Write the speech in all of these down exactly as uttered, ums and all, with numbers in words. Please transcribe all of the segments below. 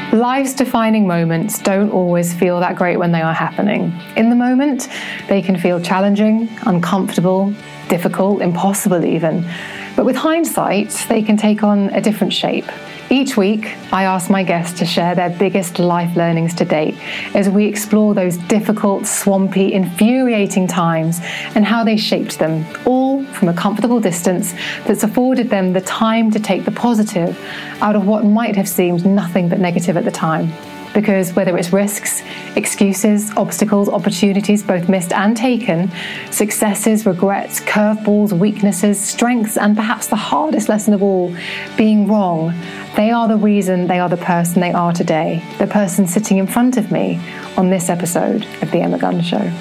Life's defining moments don't always feel that great when they are happening. In the moment, they can feel challenging, uncomfortable, difficult, impossible even. But with hindsight, they can take on a different shape. Each week, I ask my guests to share their biggest life learnings to date as we explore those difficult, swampy, infuriating times and how they shaped them, all from a comfortable distance that's afforded them the time to take the positive out of what might have seemed nothing but negative at the time. Because whether it's risks, excuses, obstacles, opportunities, both missed and taken, successes, regrets, curveballs, weaknesses, strengths, and perhaps the hardest lesson of all, being wrong, they are the reason they are the person they are today, the person sitting in front of me on this episode of The Emma Guns Show.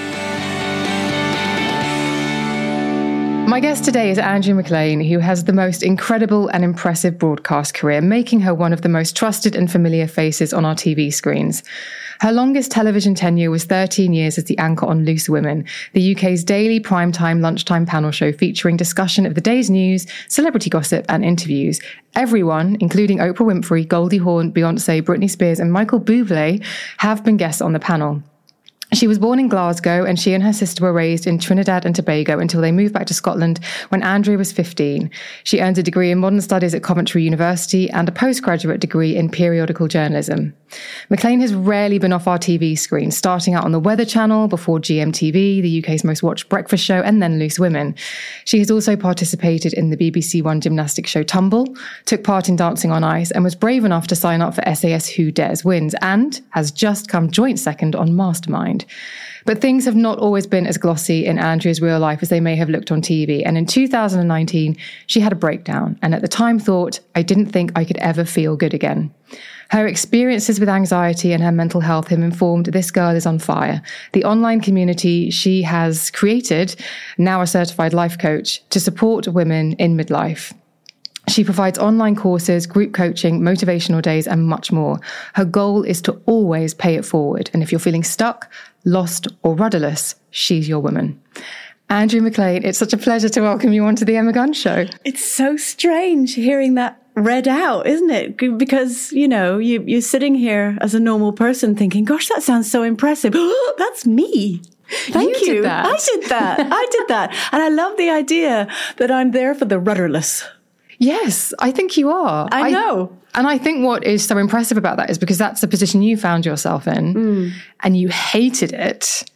My guest today is Andrea McLean, who has the most incredible and impressive broadcast career, making her one of the most trusted and familiar faces on our T V screens. Her longest television tenure was thirteen years as the anchor on Loose Women, the U K's daily primetime lunchtime panel show featuring discussion of the day's news, celebrity gossip and interviews. Everyone, including Oprah Winfrey, Goldie Hawn, Beyoncé, Britney Spears and Michael Bublé, have been guests on the panel. She was born in Glasgow and she and her sister were raised in Trinidad and Tobago until they moved back to Scotland when Andrea was fifteen. She earned a degree in modern studies at Coventry University and a postgraduate degree in periodical journalism. McLean has rarely been off our T V screen, starting out on the Weather Channel before G M T V, the U K's most watched breakfast show, and then Loose Women. She has also participated in the B B C One gymnastics show Tumble, took part in Dancing on Ice, and was brave enough to sign up for S A S Who Dares Wins, and has just come joint second on Mastermind. But things have not always been as glossy in Andrea's real life as they may have looked on T V. And in two thousand nineteen, she had a breakdown and at the time thought, I didn't think I could ever feel good again. Her experiences with anxiety and her mental health have informed This Girl Is on Fire, the online community she has created, now a certified life coach, to support women in midlife. She provides online courses, group coaching, motivational days, and much more. Her goal is to always pay it forward. And if you're feeling stuck, lost, or rudderless, she's your woman. Andrea McLean, it's such a pleasure to welcome you onto the Emma Guns Show. It's so strange hearing that read out, isn't it? Because, you know, you, you're sitting here as a normal person thinking, gosh, that sounds so impressive. That's me. Thank you. you. Did that. I did that. I did that. And I love the idea that I'm there for the rudderless. Yes, I think you are. I know. I, and I think what is so impressive about that is because that's the position you found yourself in mm. and you hated it.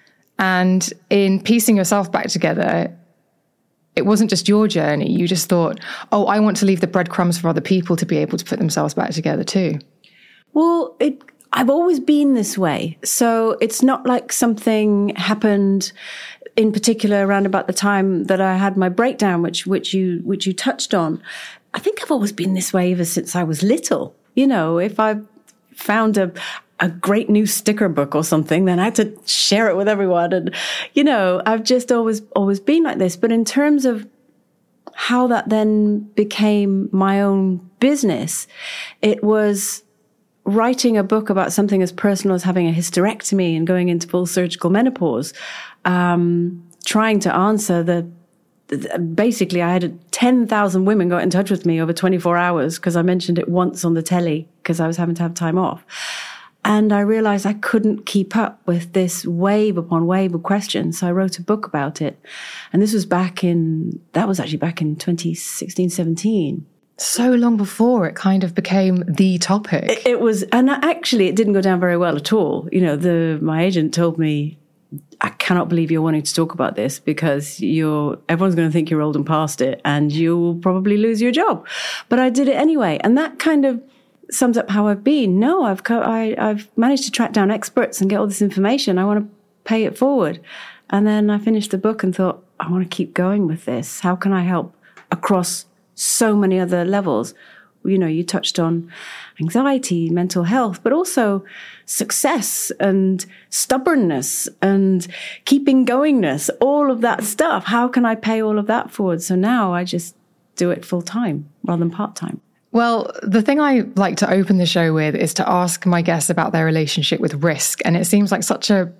And in piecing yourself back together, it wasn't just your journey. You just thought, oh, I want to leave the breadcrumbs for other people to be able to put themselves back together too. Well, it, I've always been this way. So it's not like something happened in particular around about the time that I had my breakdown, which, which you, which you touched on. I think I've always been this way ever since I was little. You know, if I found a, a great new sticker book or something, then I had to share it with everyone. And, you know, I've just always, always been like this. But in terms of how that then became my own business, it was writing a book about something as personal as having a hysterectomy and going into full surgical menopause, um, trying to answer the, the basically I had ten thousand women got in touch with me over twenty-four hours because I mentioned it once on the telly because I was having to have time off. And I realized I couldn't keep up with this wave upon wave of questions. So I wrote a book about it. And this was back in, that was actually back in twenty sixteen, seventeen. So long before it kind of became the topic. It, it was, and actually it didn't go down very well at all. You know, the, my agent told me, I cannot believe you're wanting to talk about this because you're, everyone's going to think you're old and past it and you'll probably lose your job. But I did it anyway. And that kind of sums up how I've been. No, I've, co- I, I've managed to track down experts and get all this information. I want to pay it forward. And then I finished the book and thought, I want to keep going with this. How can I help across so many other levels? You know, you touched on anxiety, mental health, but also success and stubbornness and keeping goingness, all of that stuff. How can I pay all of that forward? So now I just do it full time rather than part time. Well, the thing I like to open the show with is to ask my guests about their relationship with risk. And it seems like such a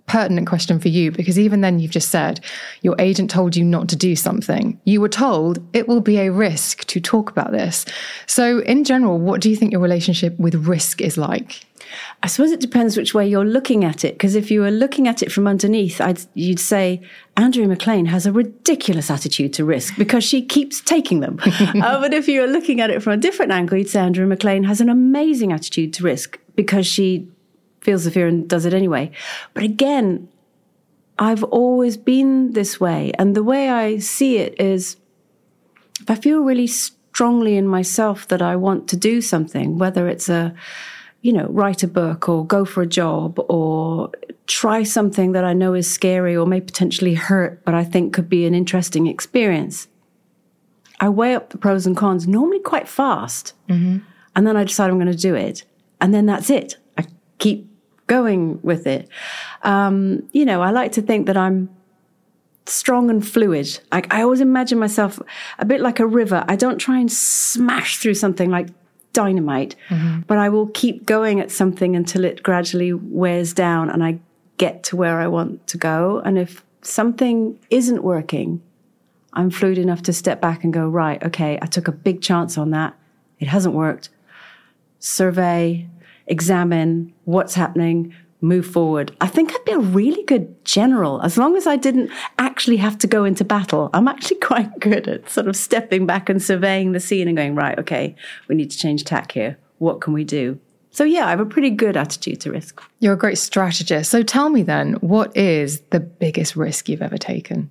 pertinent question for you, because even then you've just said your agent told you not to do something. You were told it will be a risk to talk about this. So in general, what do you think your relationship with risk is like? I suppose it depends which way you're looking at it, because if you were looking at it from underneath, I'd, you'd say Andrea McLean has a ridiculous attitude to risk because she keeps taking them. uh, but if you were looking at it from a different angle, you'd say Andrea McLean has an amazing attitude to risk because she feels the fear and does it anyway. But again, I've always been this way. And the way I see it is, if I feel really strongly in myself that I want to do something, whether it's a you know, write a book or go for a job or try something that I know is scary or may potentially hurt, but I think could be an interesting experience. I weigh up the pros and cons, normally quite fast. Mm-hmm. And then I decide I'm going to do it. And then that's it. I keep going with it. Um, you know, I like to think that I'm strong and fluid. I, I always imagine myself a bit like a river. I don't try and smash through something like dynamite, mm-hmm. but I will keep going at something until it gradually wears down and I get to where I want to go. And if something isn't working, I'm fluid enough to step back and go, right, okay, I took a big chance on that. It hasn't worked. Survey, examine what's happening, move forward. I think I'd be a really good general as long as I didn't actually have to go into battle. I'm actually quite good at sort of stepping back and surveying the scene and going, right, okay, we need to change tack here. What can we do? So yeah, I have a pretty good attitude to risk. You're a great strategist. So tell me then, what is the biggest risk you've ever taken?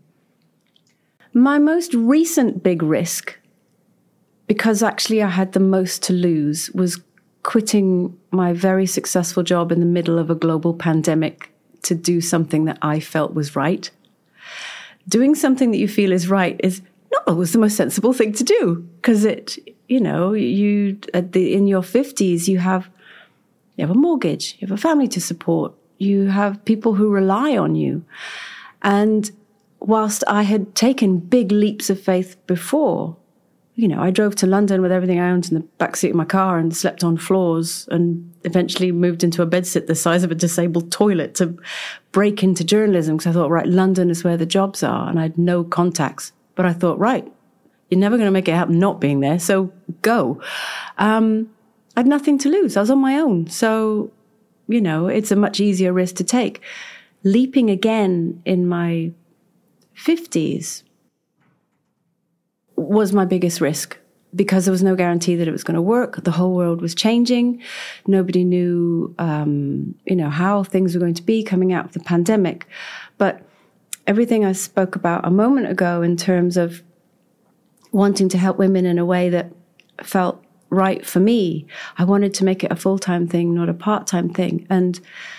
My most recent big risk, because actually I had the most to lose, was quitting my very successful job in the middle of a global pandemic to do something that I felt was right. Doing something that you feel is right is not always the most sensible thing to do, because it, you know, you at the in your fifties you have you have a mortgage, you have a family to support, you have people who rely on you, and whilst I had taken big leaps of faith before. You know, I drove to London with everything I owned in the backseat of my car and slept on floors and eventually moved into a bedsit the size of a disabled toilet to break into journalism because I thought, right, London is where the jobs are, and I had no contacts. But I thought, right, you're never going to make it happen not being there, so go. Um, I had nothing to lose. I was on my own. So, you know, it's a much easier risk to take. Leaping again in my fifties was my biggest risk because there was no guarantee that it was going to work. The whole world was changing. Nobody knew, um, you know, how things were going to be coming out of the pandemic. But everything I spoke about a moment ago in terms of wanting to help women in a way that felt right for me, I wanted to make it a full-time thing, not a part-time thing. And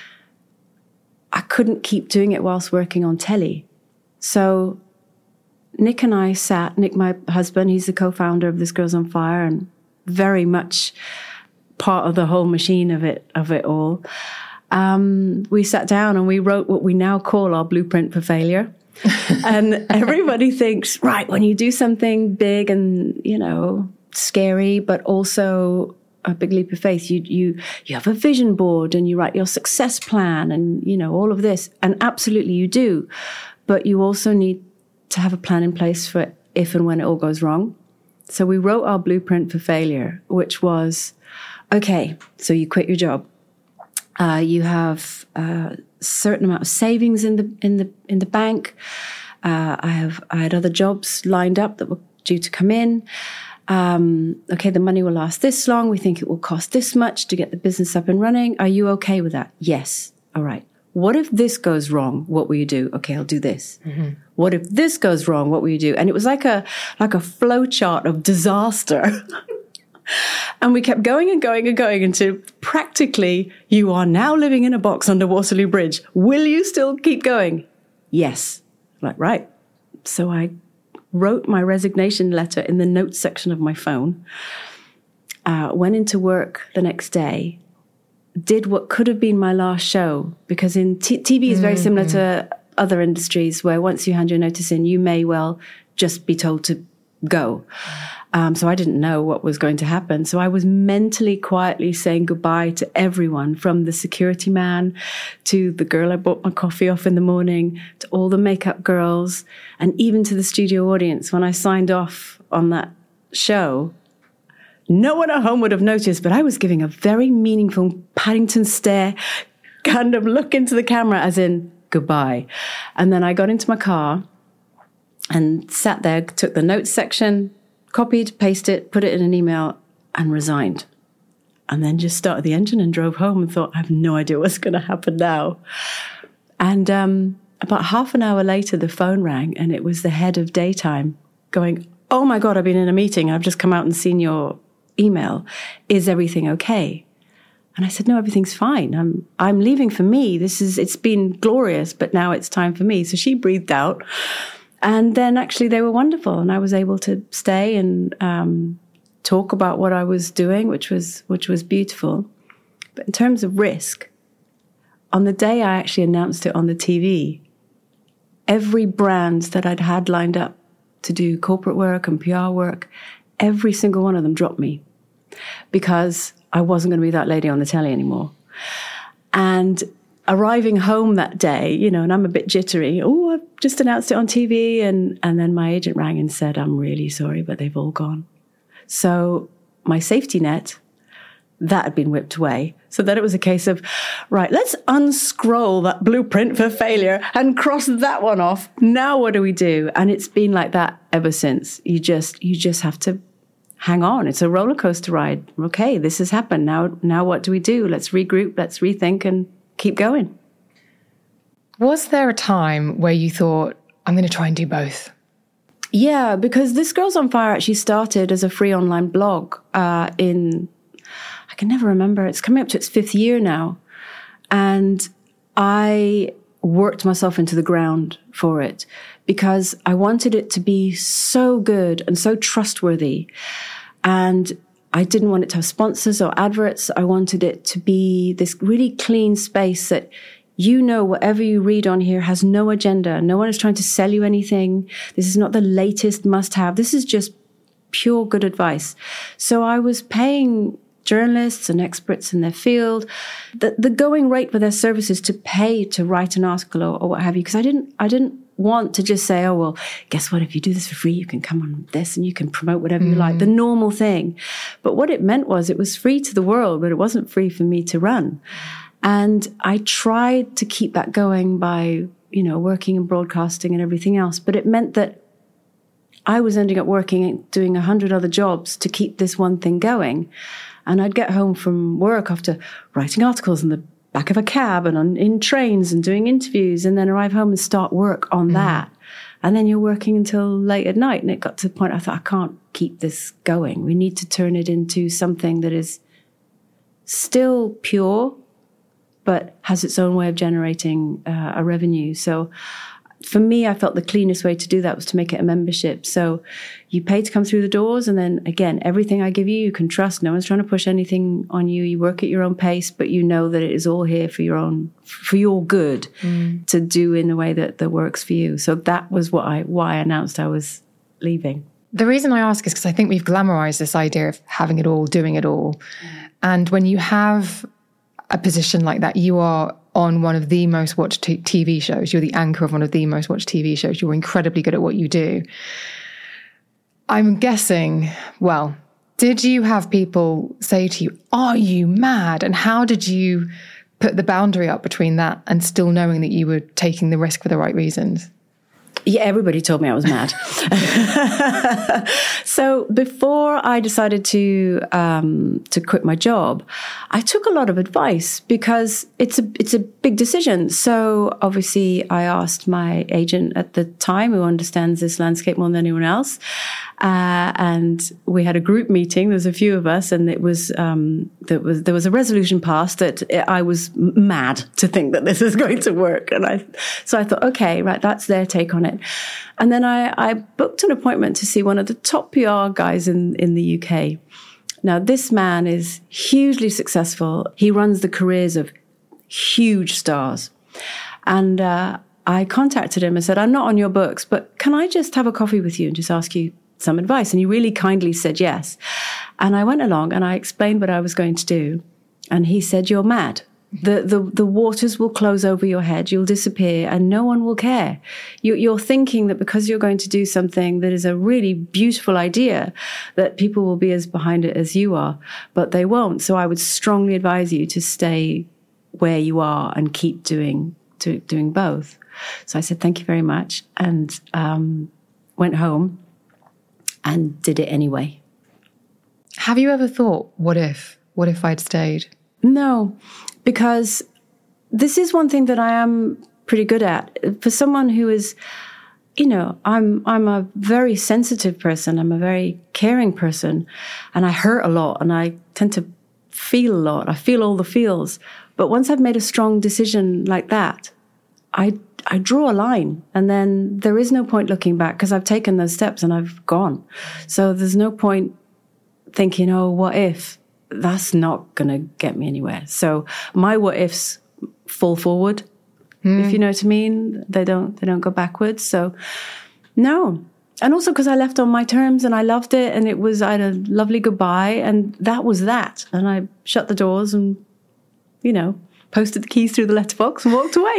I couldn't keep doing it whilst working on telly. So Nick and I sat, Nick, my husband, he's the co-founder of This Girl's on Fire and very much part of the whole machine of it, of it all. Um, we sat down and we wrote what we now call our blueprint for failure. And everybody thinks, right, when you do something big and, you know, scary, but also a big leap of faith, you, you, you have a vision board and you write your success plan and, you know, all of this. And absolutely you do. But you also need to have a plan in place for if and when it all goes wrong. So we wrote our blueprint for failure, which was, okay, so you quit your job. Uh, you have a certain amount of savings in the in the in the bank. Uh, I have I had other jobs lined up that were due to come in. Um, okay, the money will last this long. We think it will cost this much to get the business up and running. Are you okay with that? Yes. All right. What if this goes wrong? What will you do? Okay, I'll do this. Mm-hmm. What if this goes wrong? What will you do? And it was like a like a flow chart of disaster. And we kept going and going and going until practically you are now living in a box under Waterloo Bridge. Will you still keep going? Yes. Like, right. So I wrote my resignation letter in the notes section of my phone, uh, went into work the next day, did what could have been my last show, because in t- TV is very mm-hmm. similar to other industries where once you hand your notice in, you may well just be told to go. Um, so I didn't know what was going to happen. So I was mentally, quietly saying goodbye to everyone, from the security man to the girl I bought my coffee off in the morning, to all the makeup girls, and even to the studio audience. When I signed off on that show, no one at home would have noticed, but I was giving a very meaningful Paddington stare, kind of look into the camera as in goodbye. And then I got into my car and sat there, took the notes section, copied, pasted it, put it in an email, and resigned. And then just started the engine and drove home and thought, I have no idea what's going to happen now. And um, about half an hour later, the phone rang, and it was the head of daytime going, oh my God, I've been in a meeting. I've just come out and seen your email. Is everything okay? And I said, no, everything's fine. I'm I'm leaving for me. This is, it's been glorious, but now it's time for me. So she breathed out. And then actually they were wonderful. And I was able to stay and um, talk about what I was doing, which was which was beautiful. But in terms of risk, on the day I actually announced it on the T V, every brand that I'd had lined up to do corporate work and P R work, every single one of them dropped me because I wasn't going to be that lady on the telly anymore. And arriving home that day, you know, and I'm a bit jittery. Oh, I've just announced it on T V. And, and then my agent rang and said, I'm really sorry, but they've all gone. So my safety net, that had been whipped away. So then it was a case of, right, let's unscroll that blueprint for failure and cross that one off. Now what do we do? And it's been like that ever since. You just, you just have to hang on. It's a roller coaster ride. Okay, this has happened. Now, now what do we do? Let's regroup, let's rethink and keep going. Was there a time where you thought, I'm going to try and do both? Yeah, because This Girls on Fire actually started as a free online blog uh, in, I can never remember, it's coming up to its fifth year now. And I worked myself into the ground for it because I wanted it to be so good and so trustworthy. And I didn't want it to have sponsors or adverts. I wanted it to be this really clean space that, you know, whatever you read on here has no agenda. No one is trying to sell you anything. This is not the latest must-have. This is just pure good advice. So I was paying journalists and experts in their field the, the going rate for their services to pay to write an article or, or what have you, because I didn't, I didn't want to just say, oh, well, guess what? If you do this for free, you can come on this and you can promote whatever mm. you like, the normal thing. But what it meant was it was free to the world, but it wasn't free for me to run. And I tried to keep that going by, you know, working in broadcasting and everything else. But it meant that I was ending up working and doing a hundred other jobs to keep this one thing going. And I'd get home from work after writing articles in the back of a cab and on, in trains and doing interviews, and then arrive home and start work on mm. that. And then you're working until late at night. And it got to the point I thought, I can't keep this going. We need to turn it into something that is still pure, but has its own way of generating uh, a revenue. So for me, I felt the cleanest way to do that was to make it a membership. So you pay to come through the doors. And then again, everything I give you, you can trust. No one's trying to push anything on you. You work at your own pace, but you know that it is all here for your own, for your good mm. to do in the way that, that works for you. So that was what I, why I announced I was leaving. The reason I ask is because I think we've glamorized this idea of having it all, doing it all. Mm. And when you have a position like that, you are on one of the most watched t- TV shows. You're the anchor of one of the most watched T V shows. You're incredibly good at what you do. I'm guessing, well, did you have people say to you, are you mad? And how did you put the boundary up between that and still knowing that you were taking the risk for the right reasons? Yeah, everybody told me I was mad. So before I decided to um, to quit my job, I took a lot of advice because it's a it's a big decision. So obviously, I asked my agent at the time, who understands this landscape more than anyone else, uh, and we had a group meeting. There was a few of us, and it was um, there was there was a resolution passed that I was mad to think that this is going to work, and I so I thought, okay, right, that's their take on it. And then I, I booked an appointment to see one of the top P R guys in, in the U K. Now, this man is hugely successful. He runs the careers of huge stars. And uh, I contacted him and said, I'm not on your books, but can I just have a coffee with you and just ask you some advice. And he really kindly said yes. And I went along and I explained what I was going to do. And he said, you're mad. The, the, the waters will close over your head. You'll disappear and no one will care. You, you're thinking that because you're going to do something that is a really beautiful idea, that people will be as behind it as you are, but they won't. So I would strongly advise you to stay where you are and keep doing, do, doing both. So I said, thank you very much. And, um, went home and did it anyway. Have you ever thought, what if, what if I'd stayed? No, because this is one thing that I am pretty good at. For someone who is, you know, I'm I'm a very sensitive person. I'm a very caring person, and I hurt a lot, and I tend to feel a lot. I feel all the feels. But once I've made a strong decision like that, I I draw a line, and then there is no point looking back because I've taken those steps and I've gone. So there's no point thinking, oh, what if? That's not going to get me anywhere. So my what ifs fall forward, mm. if you know what I mean. They don't, they don't go backwards. So no. And also because I left on my terms and I loved it and it was, I had a lovely goodbye and that was that. And I shut the doors and, you know, posted the keys through the letterbox and walked away.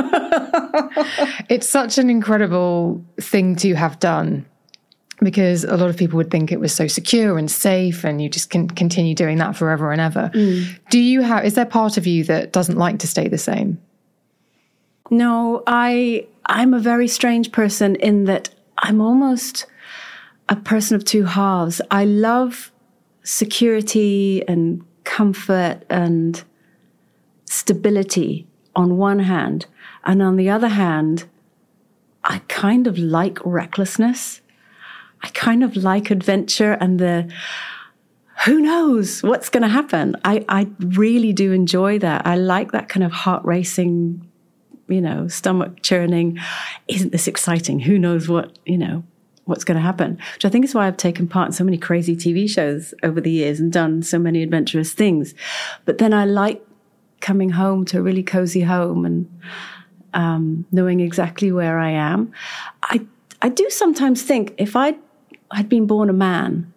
It's such an incredible thing to have done. Because a lot of people would think it was so secure and safe and you just can continue doing that forever and ever. Mm. Do you have, is there part of you that doesn't like to stay the same? No, I, I'm a very strange person in that I'm almost a person of two halves. I love security and comfort and stability on one hand. And on the other hand, I kind of like recklessness. I kind of like adventure and the, who knows what's going to happen. I, I really do enjoy that. I like that kind of heart racing, you know, stomach churning. Isn't this exciting? Who knows what, you know, what's going to happen? Which I think is why I've taken part in so many crazy T V shows over the years and done so many adventurous things. But then I like coming home to a really cozy home and um, knowing exactly where I am. I I do sometimes think if I'd I'd been born a man,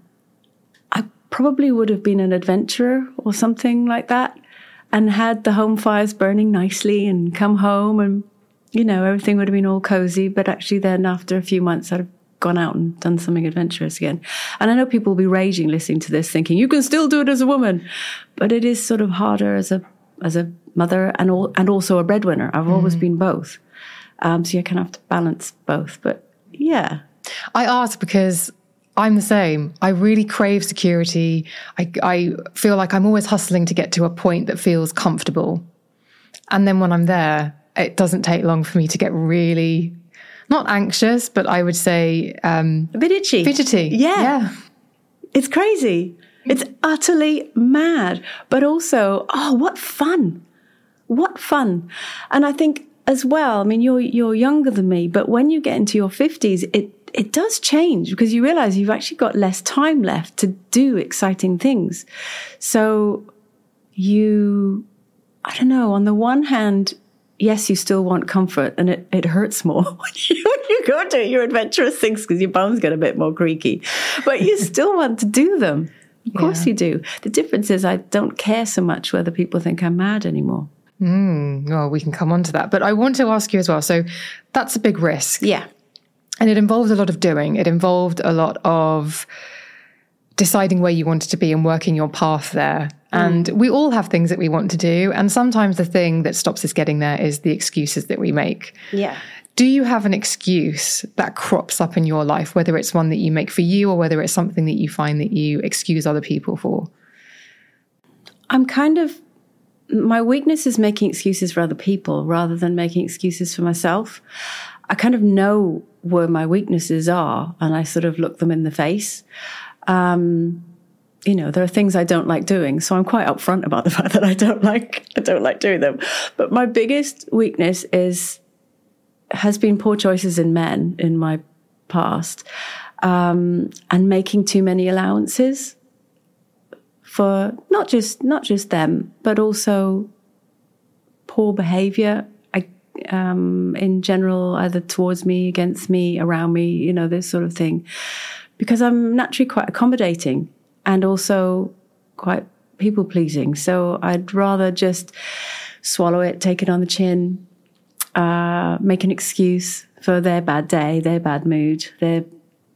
I probably would have been an adventurer or something like that and had the home fires burning nicely and come home and, you know, everything would have been all cozy. But actually then after a few months, I'd have gone out and done something adventurous again. And I know people will be raging listening to this thinking, you can still do it as a woman. But it is sort of harder as a as a mother and, all, and also a breadwinner. I've mm. always been both. Um, so you kind of have to balance both. But yeah. I ask because I'm the same. I really crave security. I, I feel like I'm always hustling to get to a point that feels comfortable. And then when I'm there, it doesn't take long for me to get really, not anxious, but I would say... Um, a bit itchy. Fidgety. Yeah. yeah. It's crazy. It's utterly mad. But also, oh, what fun. What fun. And I think as well, I mean, you're you're younger than me, but when you get into your fifties, it it does change because you realize you've actually got less time left to do exciting things. So you, I don't know, on the one hand, yes, you still want comfort and it, it hurts more when you, when you go do your adventurous things because your bones get a bit more creaky, but you still want to do them. Of course yeah. you do. The difference is I don't care so much whether people think I'm mad anymore. Mm, well, we can come on to that. But I want to ask you as well. So that's a big risk. Yeah. And it involved a lot of doing. It involved a lot of deciding where you wanted to be and working your path there. And mm. we all have things that we want to do. And sometimes the thing that stops us getting there is the excuses that we make. Yeah. Do you have an excuse that crops up in your life, whether it's one that you make for you or whether it's something that you find that you excuse other people for? I'm kind of, my weakness is making excuses for other people rather than making excuses for myself. I kind of know where my weaknesses are and I sort of look them in the face. Um, you know, there are things I don't like doing, so I'm quite upfront about the fact that I don't like, I don't like doing them. But my biggest weakness is, has been poor choices in men in my past, um, and making too many allowances for not just, not just them, but also poor behavior um, in general, either towards me, against me, around me, you know, this sort of thing. because I'm naturally quite accommodating and also quite people-pleasing. So I'd rather just swallow it, take it on the chin, uh, make an excuse for their bad day, their bad mood, their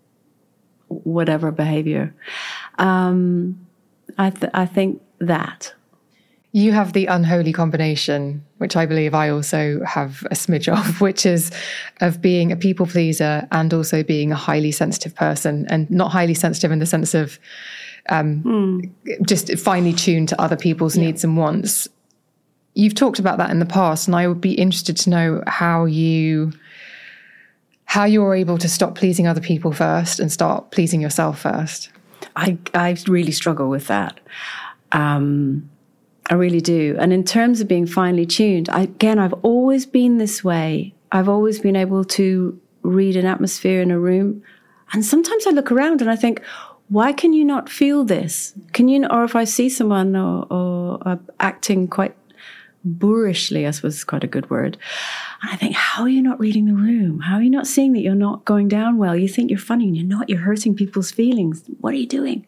whatever behavior. Um, I, th- I think that. You have the unholy combination, which I believe I also have a smidge of, which is of being a people pleaser and also being a highly sensitive person, and not highly sensitive in the sense of um, mm. just finely tuned to other people's yeah. needs and wants. You've talked about that in the past, and I would be interested to know how you how you're able to stop pleasing other people first and start pleasing yourself first. I I really struggle with that. Um, I really do. And in terms of being finely tuned, I, again, I've always been this way. I've always been able to read an atmosphere in a room. And sometimes I look around and I think, why can you not feel this? Can you, or if I see someone or, or uh, acting quite boorishly, I suppose is quite a good word. And I think, how are you not reading the room? How are you not seeing that you're not going down well? You think you're funny and you're not, you're hurting people's feelings. What are you doing?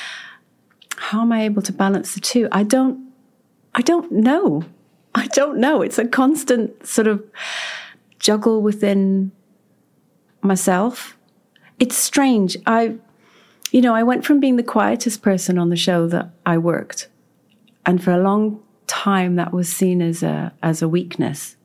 How am I able to balance the two? I don't, I don't know. I don't know. It's a constant sort of juggle within myself. It's strange. I, you know, I went from being the quietest person on the show that I worked, and for a long time that was seen as a as a weakness,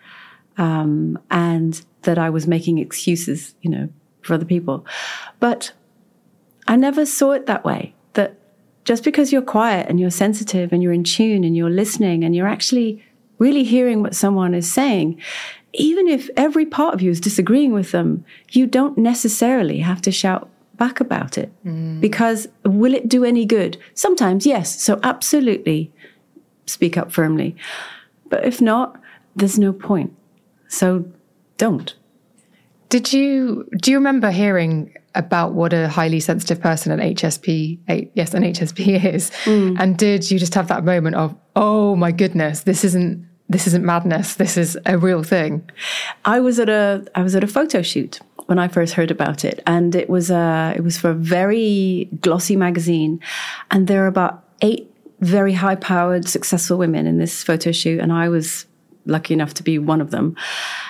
um, and that I was making excuses, you know, for other people. But I never saw it that way. That just because you're quiet and you're sensitive and you're in tune and you're listening and you're actually really hearing what someone is saying, even if every part of you is disagreeing with them, you don't necessarily have to shout back about it. Mm. Because will it do any good? Sometimes, yes. So absolutely speak up firmly. But if not, there's no point. So don't. Did you, do you remember hearing about what a highly sensitive person an H S P, yes, an H S P is? Mm. And did you just have that moment of, oh my goodness, this isn't, this isn't madness. This is a real thing. I was at a, I was at a photo shoot when I first heard about it. And it was a, it was for a very glossy magazine. And there were about eight very high powered, successful women in this photo shoot. And I was lucky enough to be one of them.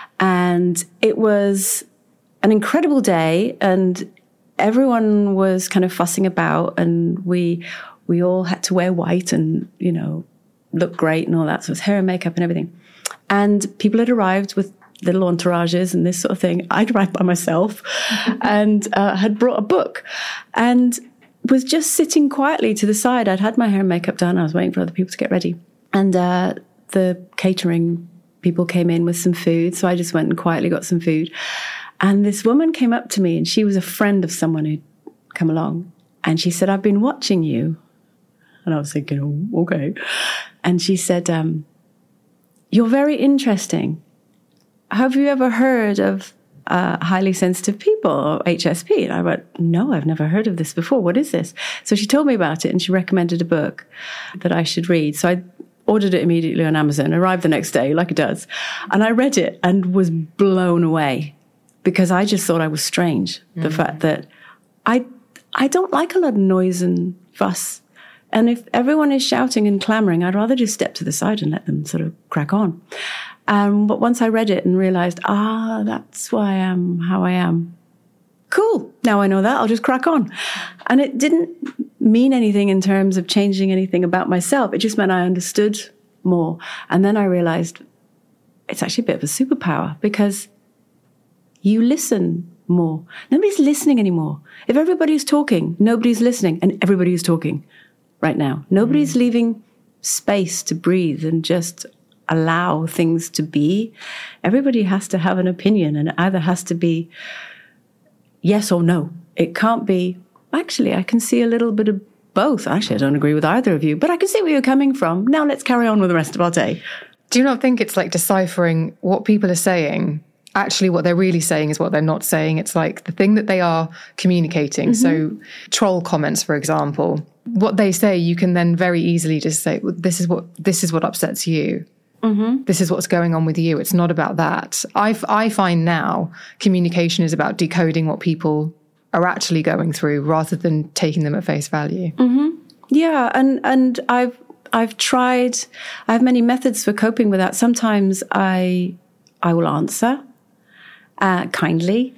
And it was an incredible day, and everyone was kind of fussing about, and we we all had to wear white and, you know, look great and all that. So it was hair and makeup and everything. And people had arrived with little entourages and this sort of thing. I'd arrived by myself and uh, had brought a book and was just sitting quietly to the side. I'd had my hair and makeup done. I was waiting for other people to get ready. And uh, the catering people came in with some food. So I just went and quietly got some food. And this woman came up to me, and she was a friend of someone who'd come along. And she said, I've been watching you. And I was thinking, oh, okay. And she said, um, you're very interesting. Have you ever heard of uh, highly sensitive people, or H S P? And I went, no, I've never heard of this before. What is this? So she told me about it, and she recommended a book that I should read. So I ordered it immediately on Amazon, arrived the next day, like it does. And I read it and was blown away, because I just thought I was strange. Mm. The fact that I I don't like a lot of noise and fuss. And if everyone is shouting and clamoring, I'd rather just step to the side and let them sort of crack on. Um, but once I read it and realized, ah, that's why I am how I am. Cool. Now I know that. I'll just crack on. And it didn't mean anything in terms of changing anything about myself. It just meant I understood more. And then I realized it's actually a bit of a superpower, because you listen more. Nobody's listening anymore. If everybody's talking, nobody's listening, and everybody is talking right now. Nobody's mm. leaving space to breathe and just allow things to be. Everybody has to have an opinion, and it either has to be yes or no. It can't be, actually, I can see a little bit of both. Actually, I don't agree with either of you, but I can see where you're coming from. Now let's carry on with the rest of our day. Do you not think it's like deciphering what people are saying? Actually, what they're really saying is what they're not saying. It's like the thing that they are communicating. Mm-hmm. So troll comments, for example, what they say, you can then very easily just say, well, this is what this is what upsets you. Mm-hmm. This is what's going on with you. It's not about that. I, I find now communication is about decoding what people are actually going through rather than taking them at face value. Mm-hmm. Yeah. And, and I've, I've tried, I have many methods for coping with that. Sometimes I, I will answer, uh, kindly,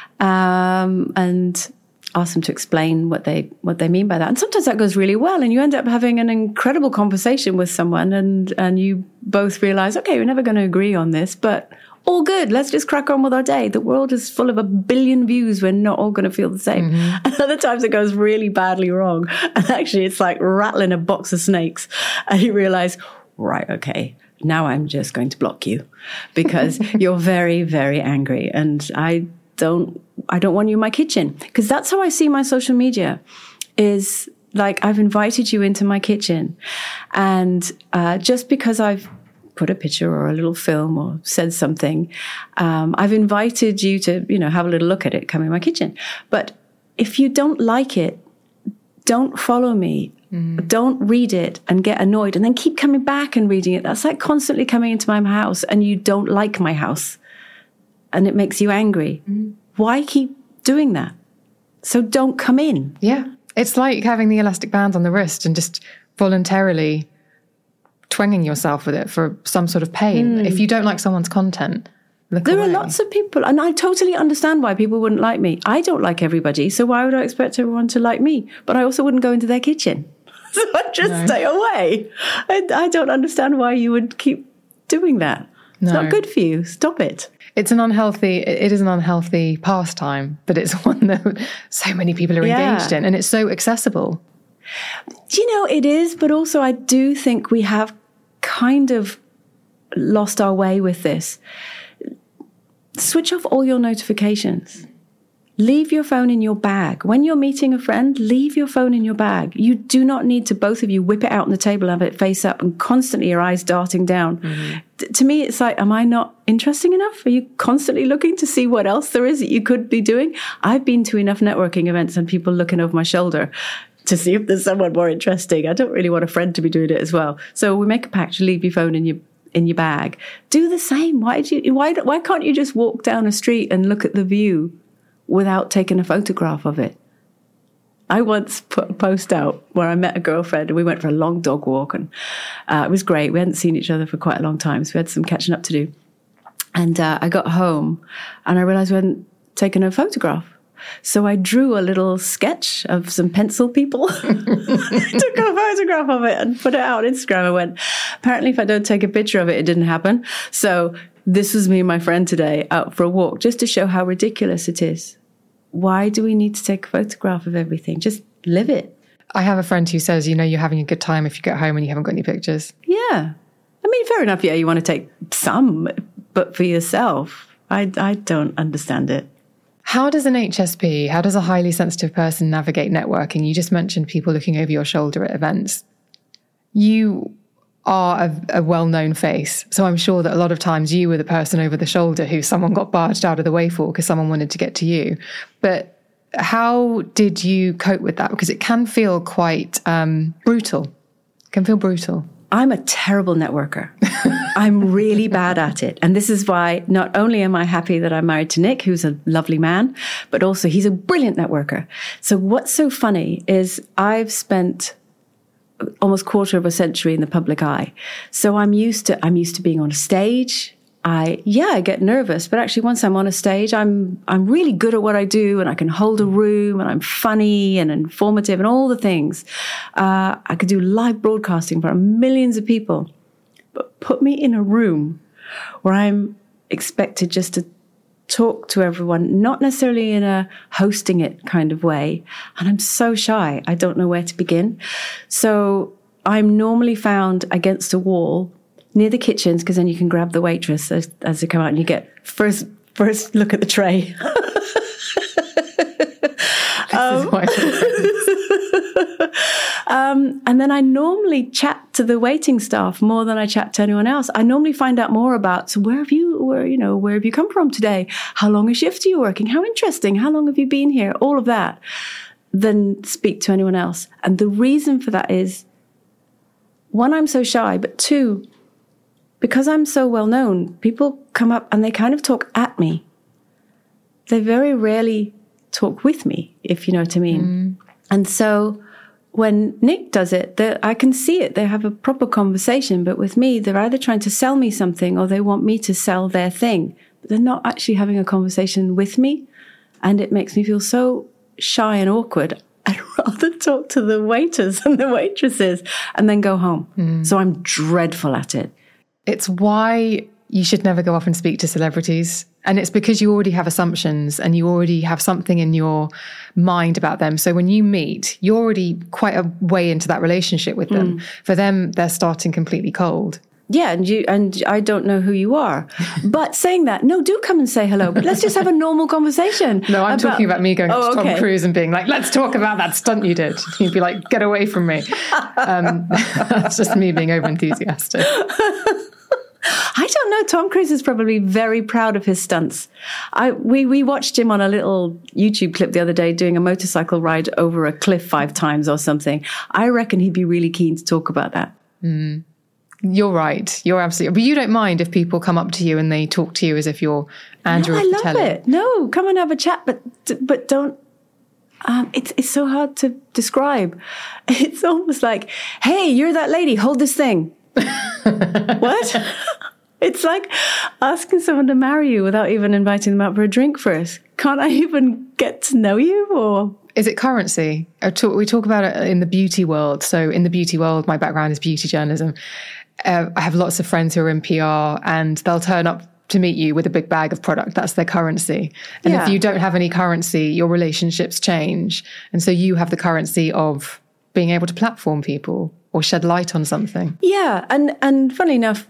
um, and ask them to explain what they, what they mean by that. And sometimes that goes really well, and you end up having an incredible conversation with someone, and, and you both realize, okay, we're never going to agree on this, but all good. Let's just crack on with our day. The world is full of a billion views. We're not all going to feel the same. Mm-hmm. And other times it goes really badly wrong. And actually it's like rattling a box of snakes. And you realize, right, okay, now I'm just going to block you because you're very, very angry. And I don't, I don't want you in my kitchen, because that's how I see my social media is like, I've invited you into my kitchen. And uh, just because I've put a picture or a little film or said something, um, I've invited you to, you know, have a little look at it, come in my kitchen. But if you don't like it, don't follow me. Mm. Don't read it and get annoyed and then keep coming back and reading it. That's like constantly coming into my house and you don't like my house and it makes you angry. Mm. Why keep doing that? So don't come in. Yeah. It's like having the elastic band on the wrist and just voluntarily twanging yourself with it for some sort of pain. Mm. If you don't like someone's content, look there away. Are lots of people, and I totally understand why people wouldn't like me. I don't like everybody, so why would I expect everyone to like me? But I also wouldn't go into their kitchen. So I'd just no. stay away. I, I don't understand why you would keep doing that. It's no. not good for you. Stop it. It's an unhealthy, it is an unhealthy pastime, but it's one that so many people are yeah. engaged in, and it's so accessible. Do you know, it is, but also I do think we have kind of lost our way with this. Switch off all your notifications. Leave your phone in your bag. When you're meeting a friend, leave your phone in your bag. You do not need to, both of you, whip it out on the table, have it face up, and constantly your eyes darting down. Mm-hmm. D- to me, it's like, am I not interesting enough? Are you constantly looking to see what else there is that you could be doing? I've been to enough networking events and people looking over my shoulder to see if there's someone more interesting. I don't really want a friend to be doing it as well. So we make a pact to leave your phone in your in your bag. Do the same. Why do you? Why why can't you just walk down a street and look at the view without taking a photograph of it? I once put a post out where I met a girlfriend and we went for a long dog walk, and uh, it was great. We hadn't seen each other for quite a long time, so we had some catching up to do. And uh, I got home and I realized we hadn't taken a photograph. So I drew a little sketch of some pencil people, took a photograph of it and put it out on Instagram. I went, apparently if I don't take a picture of it, it didn't happen. So this was me and my friend today out for a walk, just to show how ridiculous it is. Why do we need to take a photograph of everything? Just live it. I have a friend who says, you know, you're having a good time if you get home and you haven't got any pictures. Yeah. I mean, fair enough. Yeah, you want to take some, but for yourself, I, I don't understand it. How does an H S P, how does a highly sensitive person navigate networking? You just mentioned people looking over your shoulder at events. You are a, a well-known face, so I'm sure that a lot of times you were the person over the shoulder who someone got barged out of the way for because someone wanted to get to you. But how did you cope with that? Because it can feel quite um, brutal. It can feel brutal. I'm a terrible networker. I'm really bad at it. And this is why not only am I happy that I'm married to Nick, who's a lovely man, but also he's a brilliant networker. So what's so funny is I've spent almost quarter of a century in the public eye. So I'm used to, I'm used to being on a stage. I, yeah, I get nervous, but actually once I'm on a stage, I'm, I'm really good at what I do, and I can hold a room, and I'm funny and informative and all the things. Uh, I could do live broadcasting for millions of people, but put me in a room where I'm expected just to talk to everyone, not necessarily in a hosting it kind of way. And I'm so shy. I don't know where to begin. So I'm normally found against a wall near the kitchens, because then you can grab the waitress as, as they come out and you get first first look at the tray. um, um, and then I normally chat to the waiting staff more than I chat to anyone else. I normally find out more about, so where have you, where, you know, where have you come from today? How long a shift are you working? How interesting. How long have you been here? All of that, than speak to anyone else. And the reason for that is, one, I'm so shy, but two, because I'm so well known, people come up and they kind of talk at me. They very rarely talk with me, if you know what I mean. Mm. And so when Nick does it, I can see it. They have a proper conversation. But with me, they're either trying to sell me something or they want me to sell their thing. But they're not actually having a conversation with me. And it makes me feel so shy and awkward. I'd rather talk to the waiters and the waitresses and then go home. Mm. So I'm dreadful at it. It's why you should never go off and speak to celebrities. And it's because you already have assumptions and you already have something in your mind about them. So when you meet, you're already quite a way into that relationship with them. Mm. For them, they're starting completely cold. Yeah, and you and I don't know who you are. But saying that, no, do come and say hello. But let's just have a normal conversation. No, I'm about, talking about me going oh, to Tom okay. Cruise and being like, let's talk about that stunt you did. He'd be like, get away from me. Um, that's just me being over-enthusiastic. I don't know. Tom Cruise is probably very proud of his stunts. I we we watched him on a little YouTube clip the other day doing a motorcycle ride over a cliff five times or something. I reckon he'd be really keen to talk about that. Mm. You're right. You're absolutely. But you don't mind if people come up to you and they talk to you as if you're Andrew. No, I love Telly. it. No, come and have a chat, but but don't. Um, it's it's so hard to describe. It's almost like, hey, you're that lady. Hold this thing. What? It's like asking someone to marry you without even inviting them out for a drink first. Can't I even get to know you? Or is it currency? Talk, we talk about it in the beauty world. So in the beauty world, my background is beauty journalism. Uh, I have lots of friends who are in P R and they'll turn up to meet you with a big bag of product. That's their currency. And yeah. if you don't have any currency, your relationships change. And so you have the currency of being able to platform people or shed light on something. Yeah. And, and funnily enough,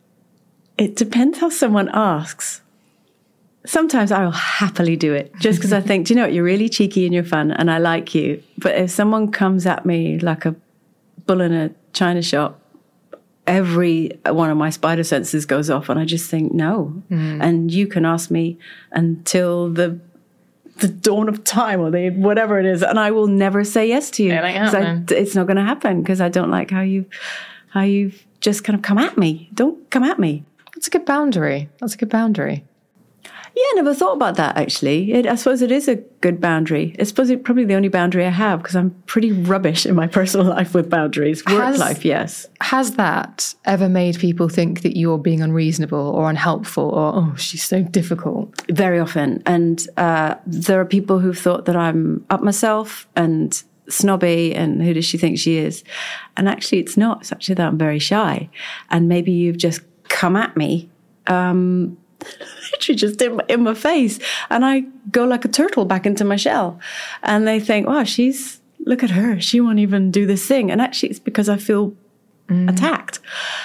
it depends how someone asks. Sometimes I will happily do it just because I think, do you know what, you're really cheeky and you're fun and I like you. But if someone comes at me like a bull in a china shop, every one of my spider senses goes off and I just think, no. Mm. And you can ask me until the the dawn of time or the, whatever it is, and I will never say yes to you. It ain't happening. I, it's not going to happen because I don't like how you how you've just kind of come at me. Don't come at me. That's a good boundary. That's a good boundary. Yeah, I never thought about that, actually. It, I suppose it is a good boundary. I suppose it's probably the only boundary I have because I'm pretty rubbish in my personal life with boundaries. Work has, life, yes. Has that ever made people think that you're being unreasonable or unhelpful or, oh, she's so difficult? Very often. And uh, there are people who've thought that I'm up myself and snobby and who does she think she is? And actually, it's not. It's actually that I'm very shy. And maybe you've just come at me um literally just in my, in my face and I go like a turtle back into my shell and they think, wow, she's, look at her, she won't even do this thing. And actually it's because I feel mm. attacked.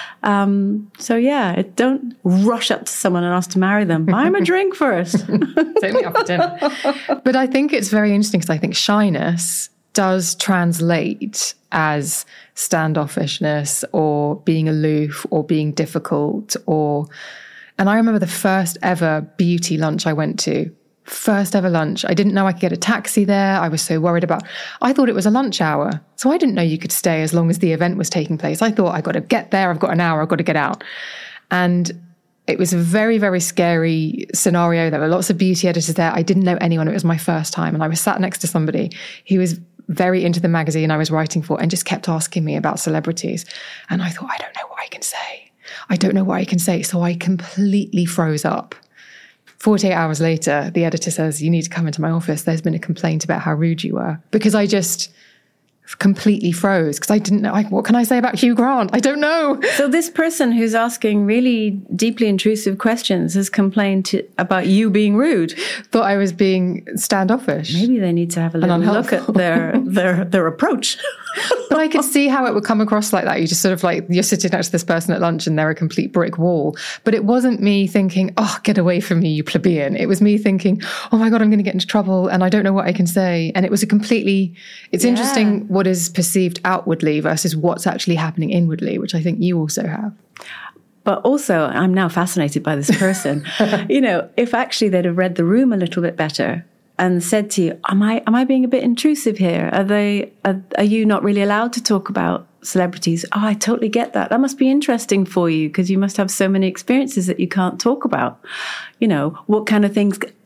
Um, so yeah, it, don't rush up to someone and ask to marry them. Buy them a drink first. Take me out for dinner. But I think it's very interesting because I think shyness does translate as standoffishness or being aloof or being difficult or... And I remember the first ever beauty lunch I went to. First ever lunch. I didn't know I could get a taxi there. I was so worried about, I thought it was a lunch hour. So I didn't know you could stay as long as the event was taking place. I thought I got to get there. I've got an hour. I've got to get out. And it was a very, very scary scenario. There were lots of beauty editors there. I didn't know anyone. It was my first time. And I was sat next to somebody who was very into the magazine I was writing for and just kept asking me about celebrities. And I thought, I don't know what I can say. I don't know what I can say. So I completely froze up. forty-eight hours later, the editor says, you need to come into my office. There's been a complaint about how rude you were. Because I just completely froze because I didn't know, like, what can I say about Hugh Grant? I don't know. So this person who's asking really deeply intrusive questions has complained to, about you being rude. Thought I was being standoffish. Maybe they need to have a little look at their, their, their approach. But I could see how it would come across like that. You just sort of like, you're sitting next to this person at lunch and they're a complete brick wall. But it wasn't me thinking, oh, get away from me, you plebeian. It was me thinking, oh my God, I'm going to get into trouble and I don't know what I can say. And it was a completely, it's yeah. interesting what is perceived outwardly versus what's actually happening inwardly, which I think you also have. But also, I'm now fascinated by this person. You know, if actually they'd have read the room a little bit better and said to you, am I am I being a bit intrusive here? Are they are, are you not really allowed to talk about celebrities? Oh, I totally get that. That must be interesting for you because you must have so many experiences that you can't talk about. You know, what kind of things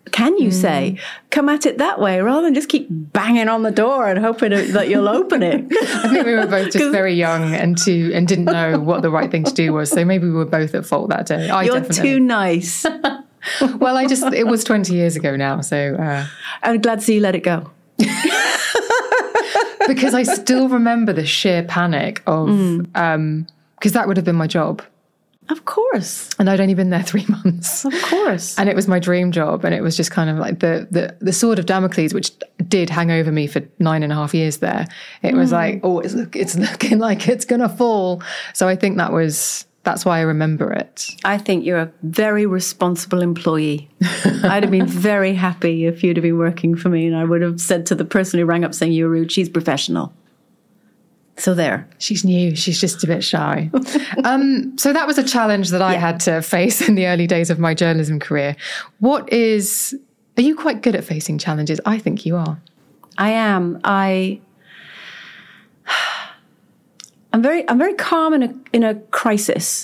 can you mm. say, come at it that way, rather than just keep banging on the door and hoping that you'll open it? I think we were both just very young and too, and didn't know what the right thing to do was. So maybe we were both at fault that day. I You're definitely. too nice. Well, I just, it was twenty years ago now. So uh, I'm glad to see you let it go. Because I still remember the sheer panic of, mm. um, because that would have been my job. Of course. And I'd only been there three months. Of course. And it was my dream job. And it was just kind of like the the, the sword of Damocles, which did hang over me for nine and a half years there. It mm. was like, oh, it's, look, it's looking like it's going to fall. So I think that was, that's why I remember it. I think you're a very responsible employee. I'd have been very happy if you'd have been working for me. And I would have said to the person who rang up saying you were rude, she's professional. So there. She's new. She's just a bit shy. um, so that was a challenge that I yeah. had to face in the early days of my journalism career. What is, are you quite good at facing challenges? I think you are. I am. I, I'm very, I'm very calm in a, in a crisis.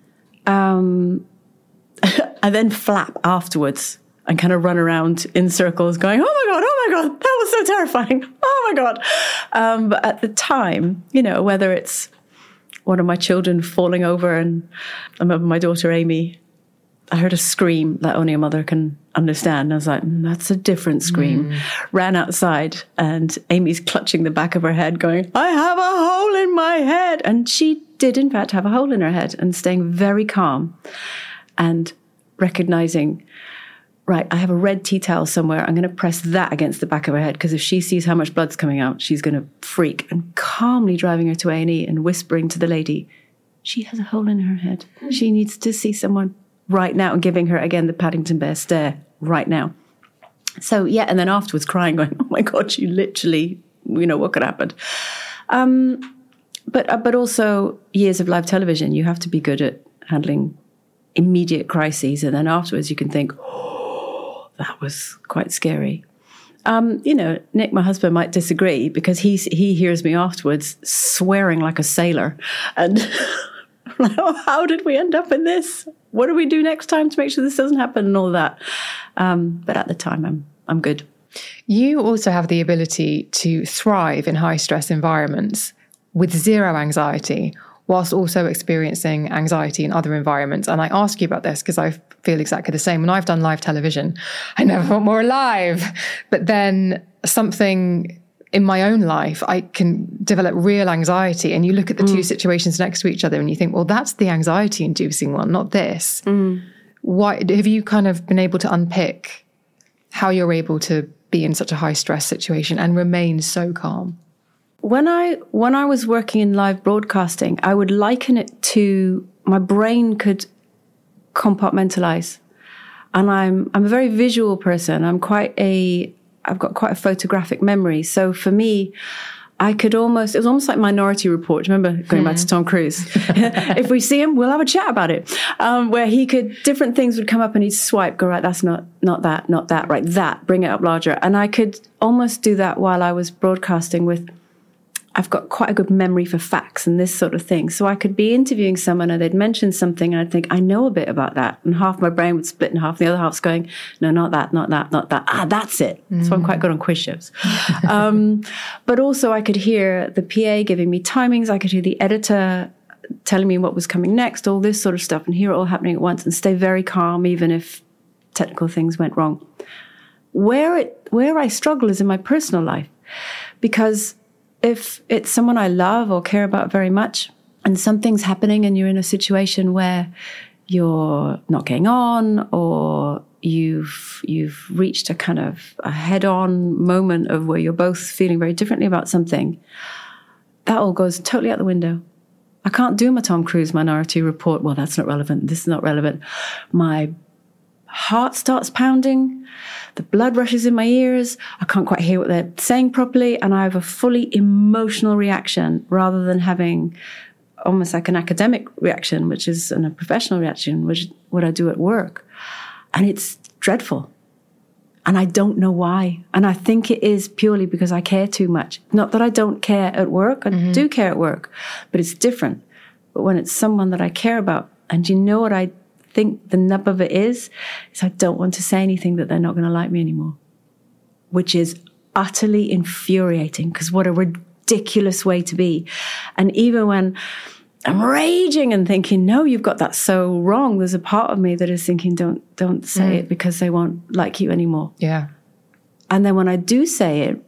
Um, I then flap afterwards and kind of run around in circles going, oh my God, oh my God, that was so terrifying. Oh my God. Um, but at the time, you know, whether it's one of my children falling over, and I remember my daughter, Amy, I heard a scream that only a mother can understand. I was like, mm, that's a different scream. Mm. Ran outside and Amy's clutching the back of her head going, I have a hole in my head. And she did in fact have a hole in her head, and staying very calm and recognizing, right, I have a red tea towel somewhere. I'm going to press that against the back of her head, because if she sees how much blood's coming out, she's going to freak. And calmly driving her to A and E and whispering to the lady, she has a hole in her head. She needs to see someone right now, and giving her, again, the Paddington Bear stare right now. So, yeah, and then afterwards crying, going, oh my God, she literally, you know, what could happen? Um, but, uh, but also years of live television, you have to be good at handling immediate crises. And then afterwards you can think, oh, that was quite scary. Um, you know, Nick, my husband, might disagree, because he, he hears me afterwards swearing like a sailor. And how did we end up in this? What do we do next time to make sure this doesn't happen, and all that? Um, but at the time, I'm I'm good. You also have the ability to thrive in high stress environments with zero anxiety, whilst also experiencing anxiety in other environments. And I ask you about this because I feel exactly the same. When I've done live television, I never felt more alive. But then something in my own life, I can develop real anxiety. And you look at the mm. two situations next to each other and you think, well, that's the anxiety-inducing one, not this. Mm. Why have you kind of been able to unpick how you're able to be in such a high-stress situation and remain so calm? When I when I was working in live broadcasting, I would liken it to my brain could compartmentalize. And I'm I'm a very visual person. I'm quite a I've got quite a photographic memory. So for me, I could almost, it was almost like Minority Report. Remember going mm. back to Tom Cruise? If we see him, we'll have a chat about it. Um, where he could, different things would come up and he'd swipe, go, right, that's not, not that, not that, right, that, bring it up larger. And I could almost do that while I was broadcasting with, I've got quite a good memory for facts and this sort of thing. So I could be interviewing someone and they'd mention something and I'd think, I know a bit about that. And half my brain would split in half. The other half's going, no, not that, not that, not that. Ah, that's it. Mm. So I'm quite good on quiz shows. um, but also I could hear the P A giving me timings. I could hear the editor telling me what was coming next, all this sort of stuff, and hear it all happening at once and stay very calm, even if technical things went wrong. Where it, where I struggle is in my personal life, because if it's someone I love or care about very much and something's happening and you're in a situation where you're not getting on, or you've you've reached a kind of a head-on moment of where you're both feeling very differently about something, that all goes totally out the window. I can't do my Tom Cruise Minority Report. Well, that's not relevant. This is not relevant. My heart starts pounding. The blood rushes in my ears. I can't quite hear what they're saying properly. And I have a fully emotional reaction rather than having almost like an academic reaction, which is and a professional reaction, which is what I do at work. And it's dreadful. And I don't know why. And I think it is purely because I care too much. Not that I don't care at work. I mm-hmm. do care at work, but it's different. But when it's someone that I care about, and you know what I think the nub of it is, is I don't want to say anything that they're not going to like me anymore, which is utterly infuriating, because what a ridiculous way to be. And even when I'm raging and thinking, no, you've got that so wrong, there's a part of me that is thinking, don't don't say mm. it, because they won't like you anymore. Yeah. And then when I do say it,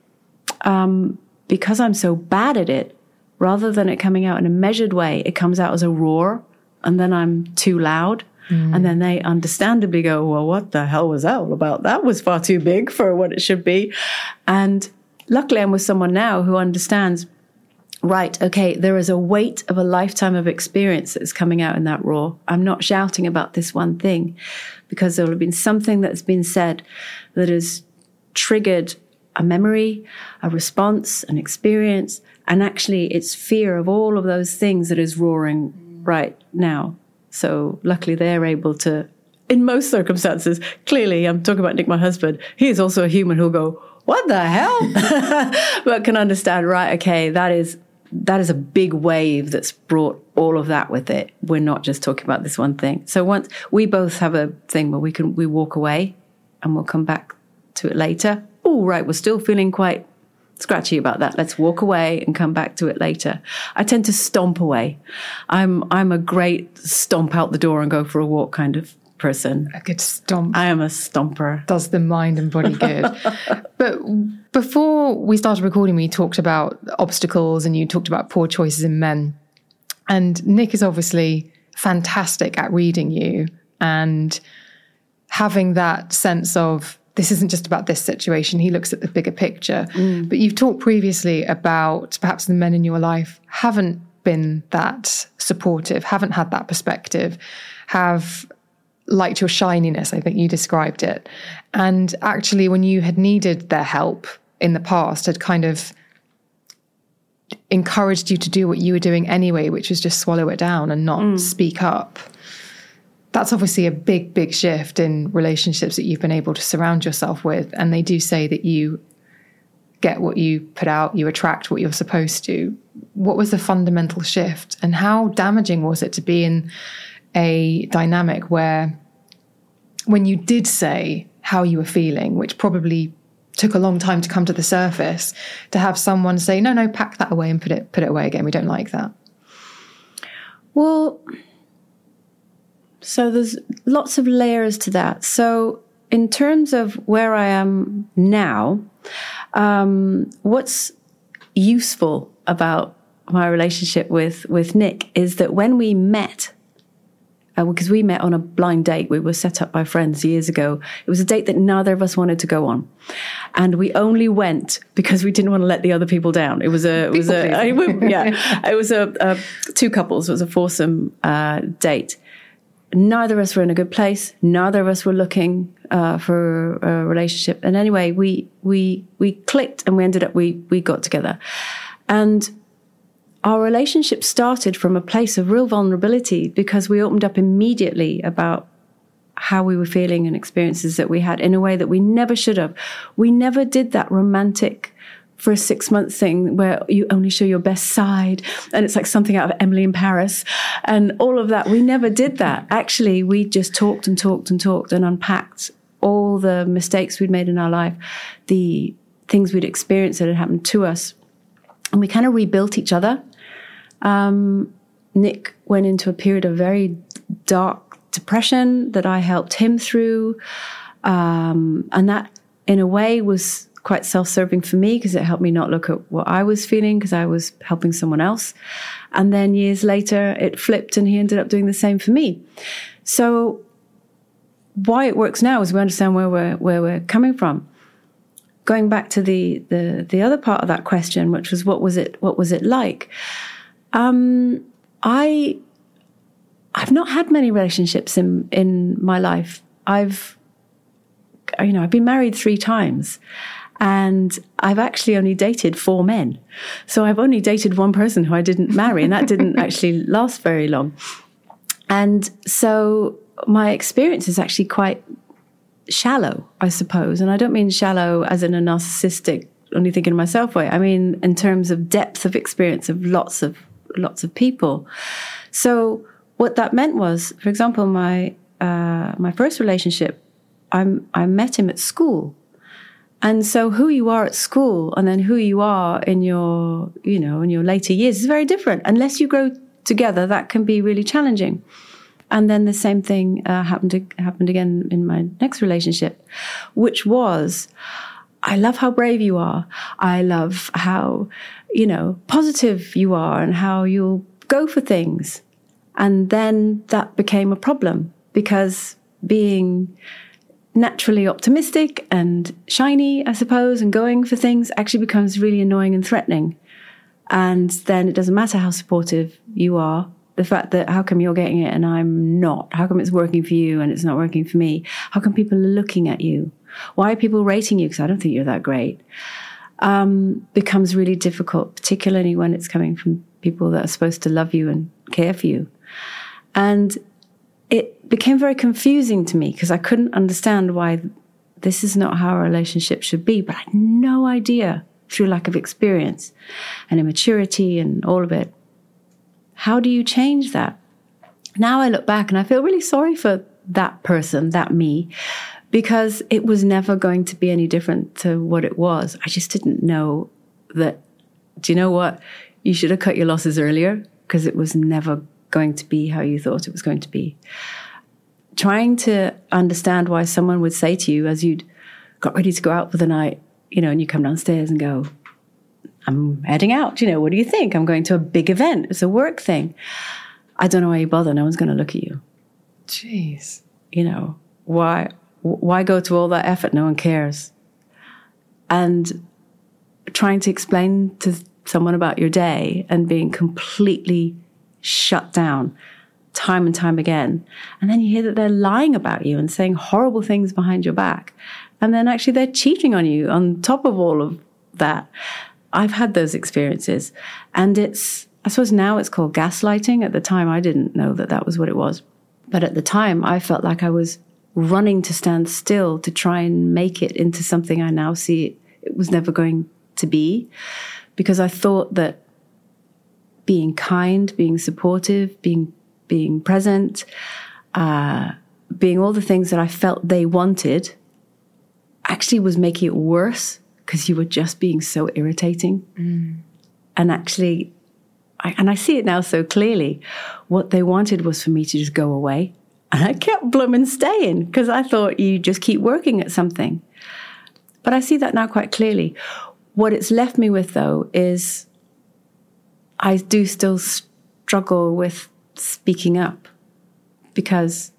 um, because I'm so bad at it, rather than it coming out in a measured way, it comes out as a roar, and then I'm too loud. Mm. And then they understandably go, well, what the hell was that all about? That was far too big for what it should be. And luckily I'm with someone now who understands, right, okay, there is a weight of a lifetime of experience that's coming out in that roar. I'm not shouting about this one thing, because there will have been something that's been said that has triggered a memory, a response, an experience, and actually it's fear of all of those things that is roaring right now. So luckily they're able to, in most circumstances, clearly I'm talking about Nick, my husband, he is also a human who'll go, what the hell? But can understand, right, okay, that is that is a big wave that's brought all of that with it. We're not just talking about this one thing. So once we both have a thing where we can we walk away and we'll come back to it later. Oh, right, we're still feeling quite scratchy about that. Let's walk away and come back to it later. I tend to stomp away. I'm I'm a great stomp out the door and go for a walk kind of person. A good stomp. I am a stomper. Does the mind and body good. But before we started recording, we talked about obstacles and you talked about poor choices in men. And Nick is obviously fantastic at reading you and having that sense of, this isn't just about this situation. He looks at the bigger picture. Mm. But you've talked previously about perhaps the men in your life haven't been that supportive, haven't had that perspective, have liked your shininess, I think you described it. And actually, when you had needed their help in the past, had kind of encouraged you to do what you were doing anyway, which was just swallow it down and not mm. speak up. That's obviously a big, big shift in relationships that you've been able to surround yourself with. And they do say that you get what you put out, you attract what you're supposed to. What was the fundamental shift? And how damaging was it to be in a dynamic where when you did say how you were feeling, which probably took a long time to come to the surface, to have someone say, no, no, pack that away and put it, put it away again. We don't like that. Well, so there's lots of layers to that. So in terms of where I am now, um, what's useful about my relationship with, with Nick is that when we met, uh, because we met on a blind date, we were set up by friends years ago. It was a date that neither of us wanted to go on. And we only went because we didn't want to let the other people down. It was a, it was a, I, yeah, it was a, a two couples. It was a foursome, uh, date. Neither of us were in a good place. Neither of us were looking uh, for a relationship. And anyway, we we we clicked, and we ended up we we got together, and our relationship started from a place of real vulnerability because we opened up immediately about how we were feeling and experiences that we had in a way that we never should have. We never did that romantic for a six month thing where you only show your best side and it's like something out of Emily in Paris and all of that. We never did that. Actually, we just talked and talked and talked and unpacked all the mistakes we'd made in our life, the things we'd experienced that had happened to us. And we kind of rebuilt each other. Um, Nick went into a period of very dark depression that I helped him through. Um, and that in a way was quite self-serving for me because it helped me not look at what I was feeling because I was helping someone else. And then years later, it flipped and he ended up doing the same for me. So why it works now is we understand where we're, where we're coming from. Going back to the, the, the other part of that question, which was what was it, what was it like? Um, I, I've not had many relationships in, in my life. I've, you know, I've been married three times. And I've actually only dated four men. So I've only dated one person who I didn't marry, and that didn't actually last very long. And so my experience is actually quite shallow, I suppose. And I don't mean shallow as in a narcissistic, only thinking of myself way. I mean in terms of depth of experience of lots of lots of people. So what that meant was, for example, my uh, my first relationship, I'm, I met him at school. And so who you are at school and then who you are in your, you know, in your later years is very different. Unless you grow together, that can be really challenging. And then the same thing uh, happened to, happened again in my next relationship, which was, I love how brave you are. I love how, you know, positive you are and how you'll go for things. And then that became a problem because being naturally optimistic and shiny, I suppose, and going for things actually becomes really annoying and threatening. And then it doesn't matter how supportive you are. The fact that how come you're getting it and I'm not? How come it's working for you and it's not working for me? How come people are looking at you? Why are people rating you? Because I don't think you're that great. Um, becomes really difficult, particularly when it's coming from people that are supposed to love you and care for you. And it became very confusing to me because I couldn't understand why this is not how a relationship should be. But I had no idea, through lack of experience and immaturity and all of it, how do you change that? Now I look back and I feel really sorry for that person, that me, because it was never going to be any different to what it was. I just didn't know that, do you know what? You should have cut your losses earlier because it was never going to be how you thought it was going to be. Trying to understand why someone would say to you as you'd got ready to go out for the night, you know, and you come downstairs and go, I'm heading out, you know, what do you think? I'm going to a big event. It's a work thing. I don't know why you bother. No one's going to look at you. Jeez. You know, why, why go to all that effort? No one cares. And trying to explain to someone about your day and being completely shut down time and time again. And then you hear that they're lying about you and saying horrible things behind your back. And then actually they're cheating on you on top of all of that. I've had those experiences. And it's, I suppose now it's called gaslighting. At the time, I didn't know that that was what it was. But at the time, I felt like I was running to stand still to try and make it into something I now see it, it was never going to be. Because I thought that being kind, being supportive, being being present, uh, being all the things that I felt they wanted actually was making it worse because you were just being so irritating. Mm. And actually, I, and I see it now so clearly, what they wanted was for me to just go away. And I kept blooming staying because I thought you just keep working at something. But I see that now quite clearly. What it's left me with, though, is I do still struggle with speaking up because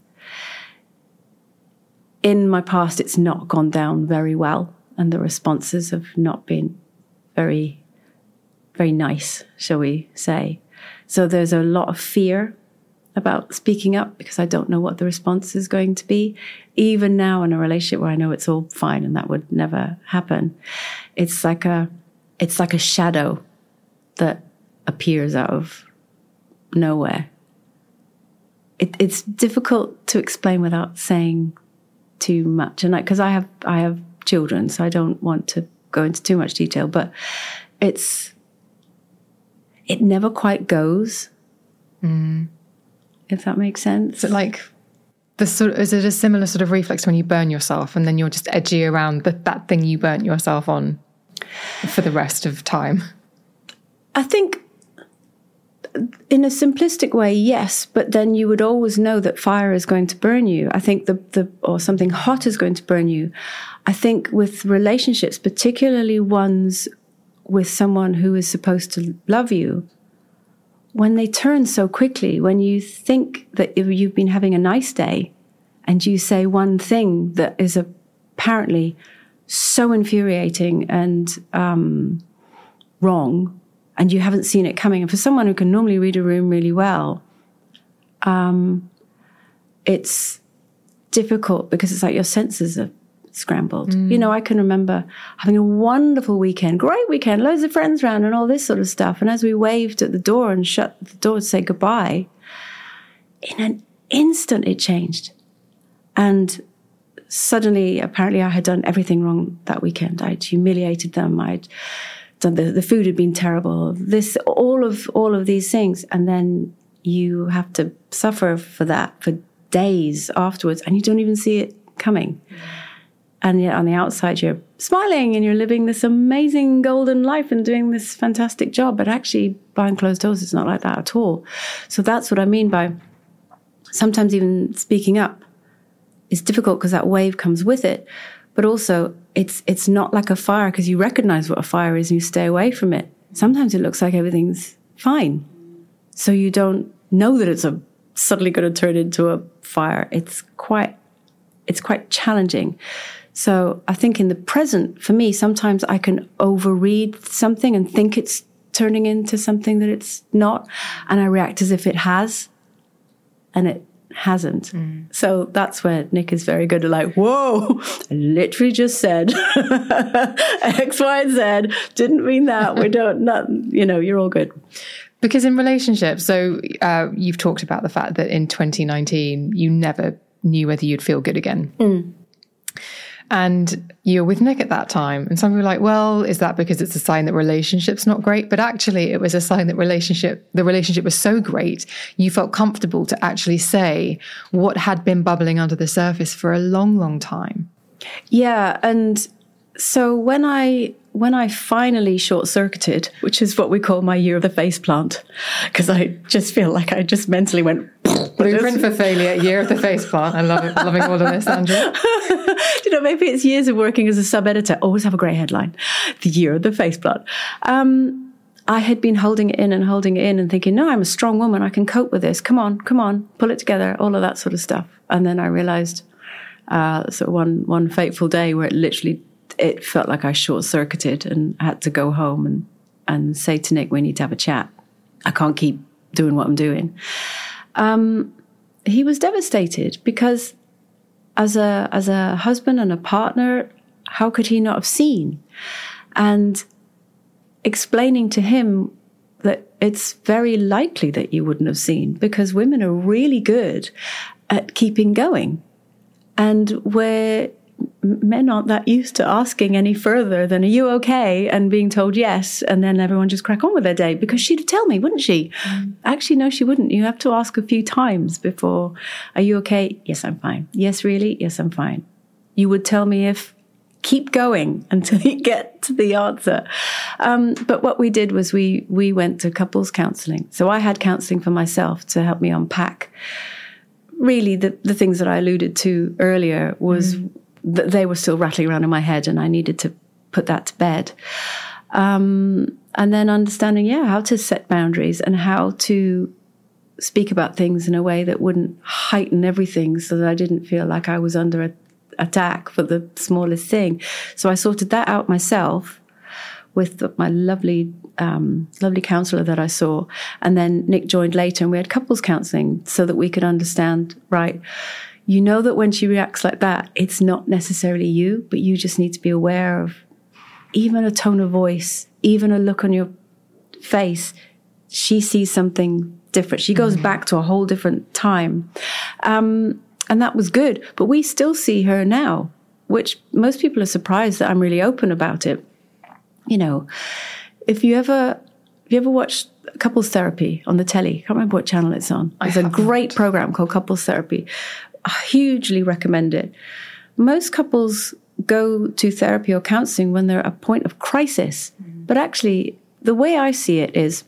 in my past it's not gone down very well and the responses have not been very, very nice, shall we say. So there's a lot of fear about speaking up because I don't know what the response is going to be. Even now in a relationship where I know it's all fine and that would never happen, it's like a, it's like a shadow that appears out of nowhere. It, it's difficult to explain without saying too much, and because I, I have I have children, so I don't want to go into too much detail. But it's it never quite goes, mm. if that makes sense. So like the sort of, is it a similar sort of reflex when you burn yourself, and then you're just edgy around the, that thing you burnt yourself on for the rest of time? I think, in a simplistic way, yes, but then you would always know that fire is going to burn you. I think the, the or something hot is going to burn you. I think with relationships, particularly ones with someone who is supposed to love you, when they turn so quickly, when you think that if you've been having a nice day and you say one thing that is apparently so infuriating and um, wrong, and you haven't seen it coming. And for someone who can normally read a room really well, um, it's difficult because it's like your senses are scrambled. Mm. You know, I can remember having a wonderful weekend, great weekend, loads of friends around and all this sort of stuff. And as we waved at the door and shut the door to say goodbye, in an instant it changed. And suddenly, apparently I had done everything wrong that weekend. I'd humiliated them. I'd done the, the food had been terrible. This, all of, all of these things. And then you have to suffer for that for days afterwards, and you don't even see it coming. Mm. And yet on the outside, you're smiling and you're living this amazing golden life and doing this fantastic job. But actually, behind closed doors, it's not like that at all. So that's what I mean by sometimes even speaking up is difficult because that wave comes with it. But also, it's it's not like a fire because you recognize what a fire is and you stay away from it. Sometimes it looks like everything's fine. So you don't know that it's a, suddenly going to turn into a fire. It's quite it's quite challenging. So I think in the present, for me, sometimes I can overread something and think it's turning into something that it's not. And I react as if it has, and it hasn't. Mm. So that's where Nick is very good at like, whoa, I literally just said X, Y, and Z. Didn't mean that. We don't, not, you know, you're all good. Because in relationships, so uh, you've talked about the fact that in twenty nineteen, you never knew whether you'd feel good again. Mm. And you're with Nick at that time. And some people are like, well, is that because it's a sign that relationship's not great? But actually, it was a sign that relationship, the relationship was so great, you felt comfortable to actually say what had been bubbling under the surface for a long, long time. Yeah. And so when I when I finally short-circuited, which is what we call my year of the face plant, because I just feel like I just mentally went... Blueprint for failure, year of the face plant. I love it. Loving all of this, Andrea. You know, maybe it's years of working as a sub-editor. Always have a great headline. The year of the face plant. Um, I had been holding it in and holding it in and thinking, no, I'm a strong woman. I can cope with this. Come on, come on, pull it together, all of that sort of stuff. And then I realized uh, sort of one, one fateful day where it literally, it felt like I short-circuited and I had to go home and, and say to Nick, we need to have a chat. I can't keep doing what I'm doing. Um, he was devastated because as a, as a husband and a partner, how could he not have seen? And explaining to him that it's very likely that you wouldn't have seen because women are really good at keeping going. And where men aren't that used to asking any further than, are you okay? And being told yes. And then everyone just crack on with their day because she'd tell me, wouldn't she? Mm. Actually, no, she wouldn't. You have to ask a few times before, are you okay? Yes, I'm fine. Yes, really? Yes, I'm fine. You would tell me if, keep going until you get to the answer. Um, but what we did was we, we went to couples counseling. So I had counseling for myself to help me unpack. Really, the, the things that I alluded to earlier was mm. that they were still rattling around in my head and I needed to put that to bed. Um, and then understanding, yeah, how to set boundaries and how to speak about things in a way that wouldn't heighten everything so that I didn't feel like I was under a, attack for the smallest thing. So I sorted that out myself with the, my lovely, um, lovely counselor that I saw. And then Nick joined later and we had couples counseling so that we could understand, right, you know that when she reacts like that, it's not necessarily you, but you just need to be aware of even a tone of voice, even a look on your face. She sees something different. She goes mm-hmm. back to a whole different time. Um, and that was good. But we still see her now, which most people are surprised that I'm really open about it. You know, if you ever, if you ever watched Couples Therapy on the telly, I can't remember what channel it's on. It's a great program called Couples Therapy. I hugely recommend it. Most couples go to therapy or counseling when they're at a point of crisis. Mm. But actually, the way I see it is,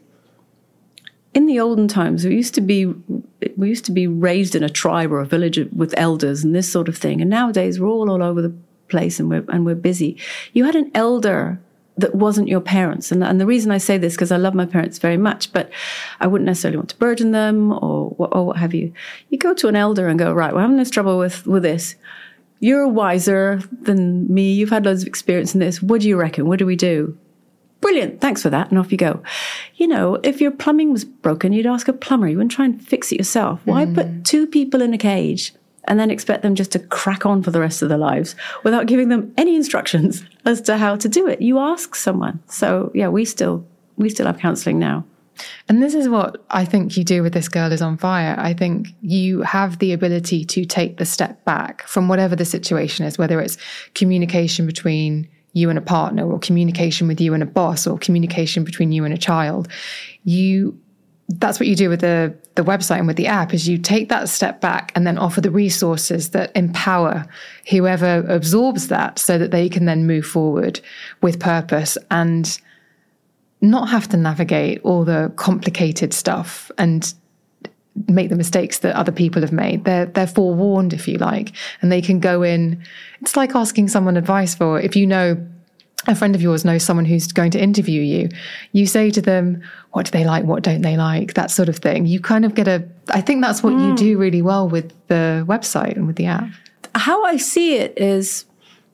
in the olden times, we used to be we used to be raised in a tribe or a village with elders and this sort of thing. And nowadays, we're all all over the place and we're and we're busy. You had an elder that wasn't your parents. And, and the reason I say this, because I love my parents very much, but I wouldn't necessarily want to burden them or, or what have you. You go to an elder and go, right, we're having this trouble with, with this. You're wiser than me. You've had loads of experience in this. What do you reckon? What do we do? Brilliant. Thanks for that. And off you go. You know, if your plumbing was broken, you'd ask a plumber. You wouldn't try and fix it yourself. Why mm. put two people in a cage and then expect them just to crack on for the rest of their lives without giving them any instructions as to how to do it? You ask someone. So yeah, we still, we still have counselling now. And this is what I think you do with This Girl Is on Fire. I think you have the ability to take the step back from whatever the situation is, whether it's communication between you and a partner or communication with you and a boss or communication between you and a child. You that's what you do with the, the website and with the app, is you take that step back and then offer the resources that empower whoever absorbs that so that they can then move forward with purpose and not have to navigate all the complicated stuff and make the mistakes that other people have made. They're, they're forewarned, if you like, and they can go in. It's like asking someone advice for, if you know, a friend of yours knows someone who's going to interview you, you say to them, what do they like? What don't they like? That sort of thing. You kind of get a, I think that's what mm. you do really well with the website and with the app. How I see it is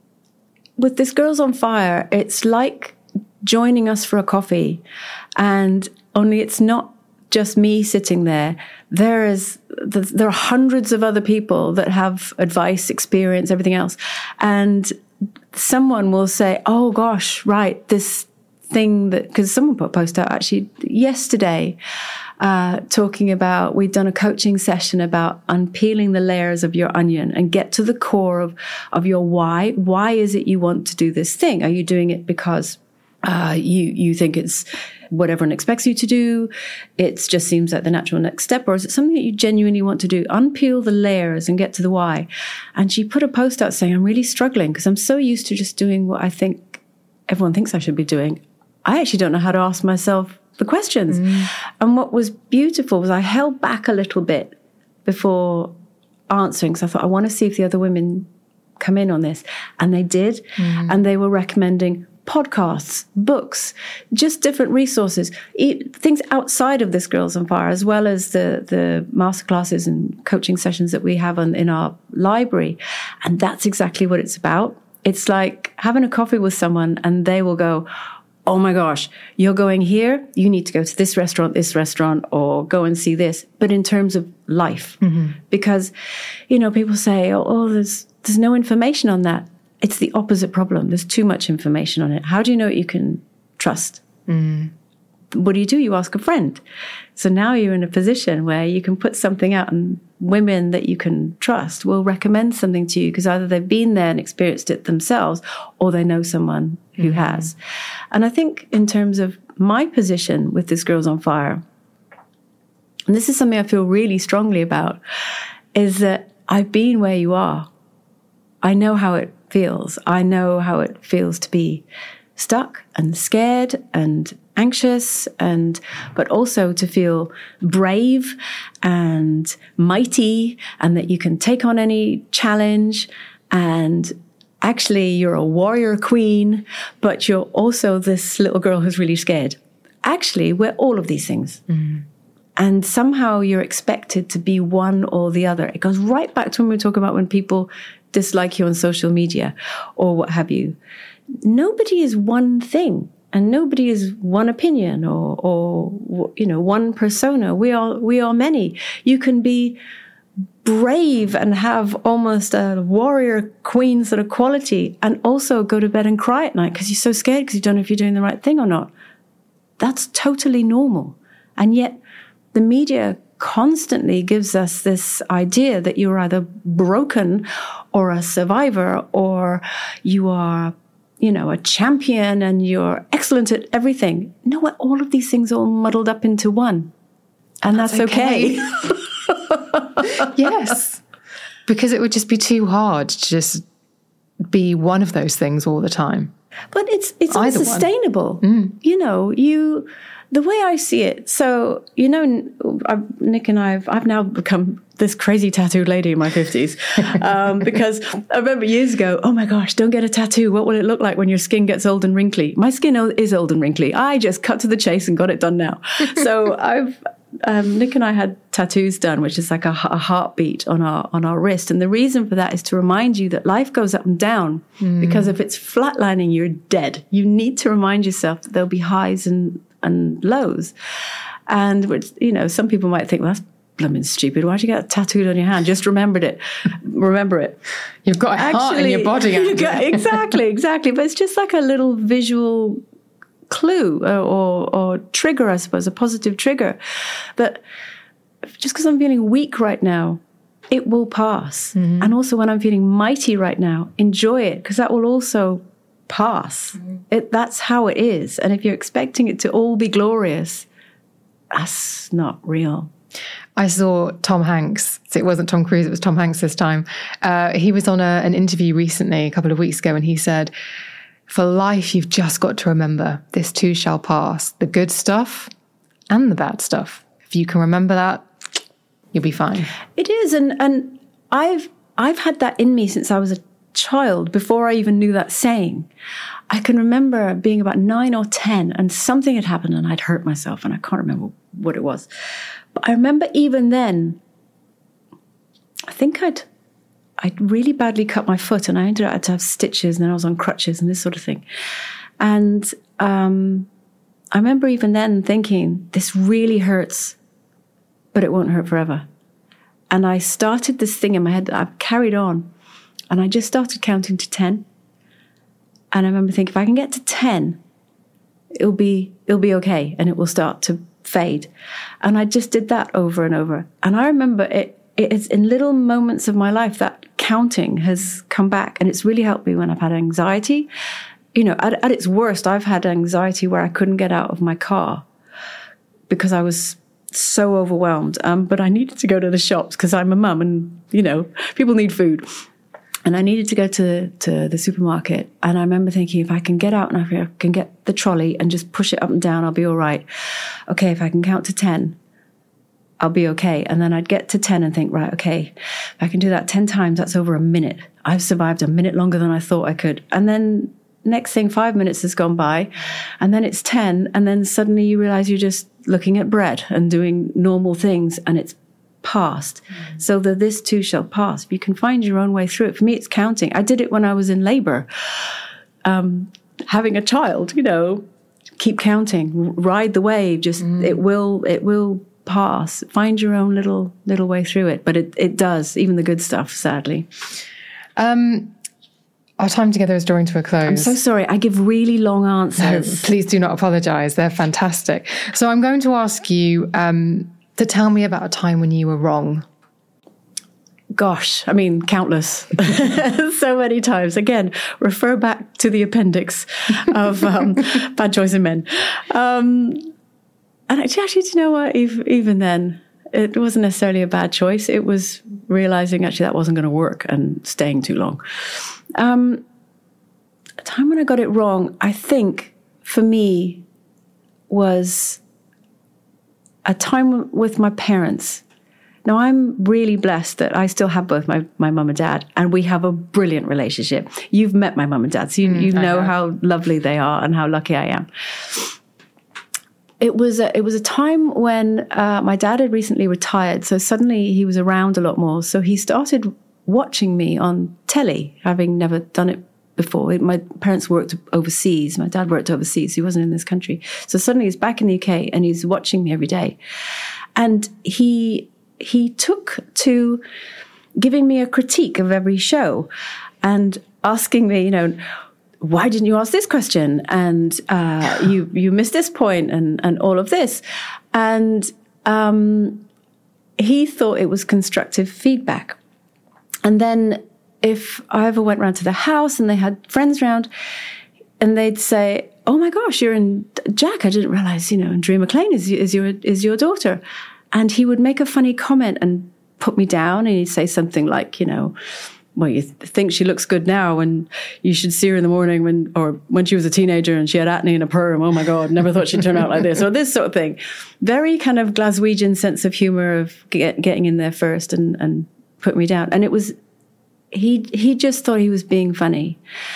with this Girls on Fire, it's like joining us for a coffee, and only it's not just me sitting there. There is, there are hundreds of other people that have advice, experience, everything else. And someone will say, oh gosh, right, this thing that, because someone put a post out actually yesterday, uh, talking about, we'd done a coaching session about unpeeling the layers of your onion and get to the core of, of your why. Why is it you want to do this thing? Are you doing it because uh, you, you think it's what everyone expects you to do? It just seems like the natural next step, or is it something that you genuinely want to do? Unpeel the layers and get to the why. And she put a post out saying, I'm really struggling because I'm so used to just doing what I think everyone thinks I should be doing. I actually don't know how to ask myself the questions. Mm. And what was beautiful was I held back a little bit before answering, because I thought, I want to see if the other women come in on this. And they did. Mm. And they were recommending podcasts, books, just different resources, things outside of this Girls on Fire, as well as the the masterclasses and coaching sessions that we have on, in our library. And that's exactly what it's about. It's like having a coffee with someone and they will go, oh my gosh, you're going here, you need to go to this restaurant, this restaurant, or go and see this. But in terms of life, mm-hmm. because, you know, people say, oh, oh there's there's no information on that. It's the opposite problem. There's too much information on it. How do you know what you can trust? Mm. What do you do? You ask a friend. So now you're in a position where you can put something out and women that you can trust will recommend something to you because either they've been there and experienced it themselves or they know someone who mm-hmm. has. And I think in terms of my position with this Girls on Fire, and this is something I feel really strongly about, is that I've been where you are. I know how it feels. I know how it feels to be stuck and scared and anxious, and but also to feel brave and mighty, and that you can take on any challenge, and actually you're a warrior queen, but you're also this little girl who's really scared. Actually, we're all of these things. Mm. And somehow you're expected to be one or the other. It goes right back to when we talk about when people dislike you on social media or what have you. Nobody is one thing, and nobody is one opinion or, or you know, one persona. We are we are many. You can be brave and have almost a warrior queen sort of quality, and also go to bed and cry at night because you're so scared because you don't know if you're doing the right thing or not. That's totally normal, and yet the media constantly gives us this idea that you're either broken or a survivor, or you are, you know, a champion and you're excellent at everything. No, all of these things are all muddled up into one. And that's, that's okay. okay. Yes. Because it would just be too hard to just be one of those things all the time. But it's it's Either unsustainable. Mm. You know, you... The way I see it, so, you know, I've, Nick and I, have, I've now become this crazy tattooed lady in my fifties. Um, because I remember years ago, oh my gosh, don't get a tattoo. What will it look like when your skin gets old and wrinkly? My skin is old and wrinkly. I just cut to the chase and got it done now. So I've, um, Nick and I had tattoos done, which is like a, a heartbeat on our, on our wrist. And the reason for that is to remind you that life goes up and down, mm. because if it's flatlining, you're dead. You need to remind yourself that there'll be highs and and lows. And, which, you know, some people might think, well, that's blooming stupid. Why'd you get that tattooed on your hand? Just remembered it. Remember it. You've got a Actually, heart in your body. You got, exactly, exactly. But it's just like a little visual clue or, or, or trigger, I suppose, a positive trigger. That just because I'm feeling weak right now, it will pass. Mm-hmm. And also when I'm feeling mighty right now, enjoy it, because that will also pass. Mm-hmm. It, that's how it is. And if you're expecting it to all be glorious, that's not real. I saw Tom Hanks. So it wasn't Tom Cruise, it was Tom Hanks this time. Uh, he was on a, an interview recently, a couple of weeks ago, and he said, for life, you've just got to remember, this too shall pass. The good stuff and the bad stuff. If you can remember that, you'll be fine. It is. And, and I've, I've had that in me since I was a child, before I even knew that saying. I can remember being about nine or ten and something had happened and I'd hurt myself and I can't remember what it was. But I remember even then, I think I'd, I'd really badly cut my foot and I ended up had to have stitches and then I was on crutches and this sort of thing. And um, I remember even then thinking, this really hurts, but it won't hurt forever. And I started this thing in my head that I've carried on. And I just started counting to ten. And I remember thinking, if I can get to ten, it'll be it'll be okay, and it will start to fade. And I just did that over and over. And I remember it. It's in little moments of my life that counting has come back, and it's really helped me when I've had anxiety. You know, at, at its worst, I've had anxiety where I couldn't get out of my car because I was so overwhelmed. Um, but I needed to go to the shops because I'm a mum, and you know, people need food. And I needed to go to, to the supermarket. And I remember thinking, if I can get out and I can get the trolley and just push it up and down, I'll be all right. Okay, if I can count to ten, I'll be okay. And then I'd get to ten and think, right, okay, if I can do that ten times, that's over a minute. I've survived a minute longer than I thought I could. And then next thing, five minutes has gone by. And then it's ten. And then suddenly you realize you're just looking at bread and doing normal things. And it's past. Mm. So that this too shall pass. You can find your own way through it. For me, it's counting. I did it when I was in labor. Um, having a child, you know, keep counting, ride the wave. Just, mm. it will, it will pass. Find your own little, little way through it. But it, it does, even the good stuff, sadly. Um, Our time together is drawing to a close. I'm so sorry. I give really long answers. No, please do not apologize. They're fantastic. So I'm going to ask you, um, to tell me about a time when you were wrong. Gosh, I mean, countless. So many times. Again, refer back to the appendix of um, Bad Choice in Men. Um, and actually, actually, do you know what? Even then, it wasn't necessarily a bad choice. It was realizing actually that wasn't going to work and staying too long. Um, a time when I got it wrong, I think, for me, was a time with my parents. Now, I'm really blessed that I still have both my, my mum and dad, and we have a brilliant relationship. You've met my mum and dad, so you, mm, you know how lovely they are and how lucky I am. It was a, it was a time when uh, my dad had recently retired, so suddenly he was around a lot more. So he started watching me on telly, having never done it before. My parents worked overseas. My dad worked overseas. He wasn't in this country. So suddenly he's back in the U K and he's watching me every day. And he he took to giving me a critique of every show and asking me, you know, why didn't you ask this question? And uh, you you missed this point and, and all of this. And um, he thought it was constructive feedback. And then if I ever went round to the house and they had friends round and they'd say, oh my gosh, you're in Jack. I didn't realize, you know, Andrea McLean is, is your, is your daughter. And he would make a funny comment and put me down and he'd say something like, you know, well, you th- think she looks good now and you should see her in the morning when, or when she was a teenager and she had acne and a perm. Oh my God, never thought she'd turn out like this, or this sort of thing. Very kind of Glaswegian sense of humor of get, getting in there first and, and put me down. And it was, He he just thought he was being funny.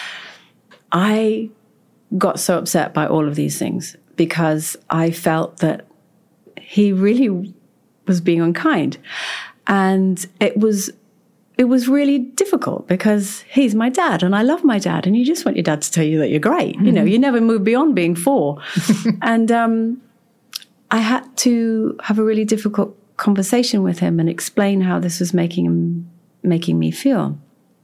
I got so upset by all of these things because I felt that he really was being unkind. And it was it was really difficult because he's my dad and I love my dad and you just want your dad to tell you that you're great. Mm-hmm. You know, you never move beyond being four. And um, I had to have a really difficult conversation with him and explain how this was making him making me feel.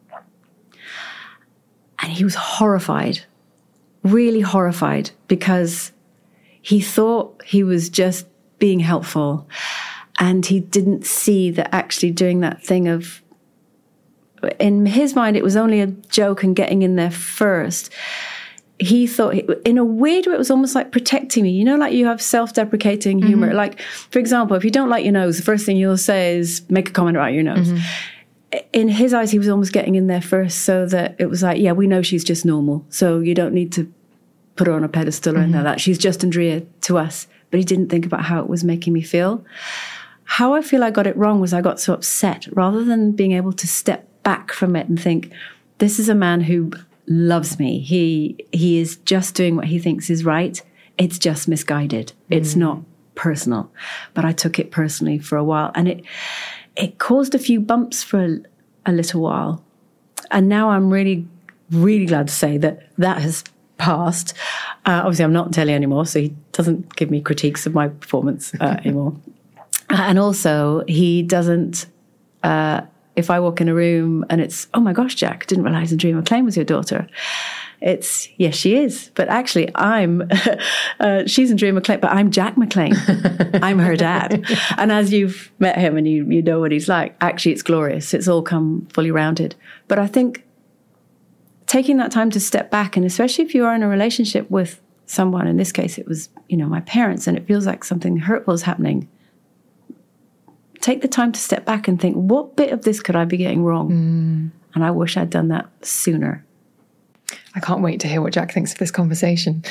And he was horrified, really horrified, because he thought he was just being helpful. And he didn't see that actually doing that thing of, in his mind, it was only a joke and getting in there first. he thought, in a weird way, it was almost like protecting me. You know, like you have self-deprecating humor. Mm-hmm. Like, for example, if you don't like your nose, the first thing you'll say is make a comment about your nose. Mm-hmm. In his eyes, he was almost getting in there first, so that it was like, yeah, we know she's just normal. So you don't need to put her on a pedestal or mm-hmm. anything like that. She's just Andrea to us. But he didn't think about how it was making me feel. How I feel I got it wrong was I got so upset, rather than being able to step back from it and think, this is a man who loves me. He he is just doing what he thinks is right. It's just misguided. Mm. It's not personal. But I took it personally for a while, and it it caused a few bumps for a, a little while. And now I'm really, really glad to say that that has passed. Uh, obviously, I'm not on telly anymore, so he doesn't give me critiques of my performance uh, anymore. And also, he doesn't... Uh, if I walk in a room and it's, oh my gosh, Jack, didn't realize Andrea McLean was your daughter. It's, yes, she is. But actually, I'm, uh, she's Andrea McLean, but I'm Jack McLean. I'm her dad. And as you've met him and you, you know what he's like, actually, it's glorious. It's all come fully rounded. But I think taking that time to step back, and especially if you are in a relationship with someone, in this case, it was, you know, my parents, and it feels like something hurtful is happening. Take the time to step back and think, what bit of this could I be getting wrong? Mm. And I wish I'd done that sooner. I can't wait to hear what Jack thinks of this conversation.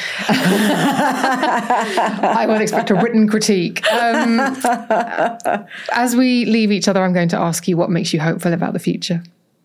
I will expect a written critique. Um, as we leave each other, I'm going to ask you what makes you hopeful about the future.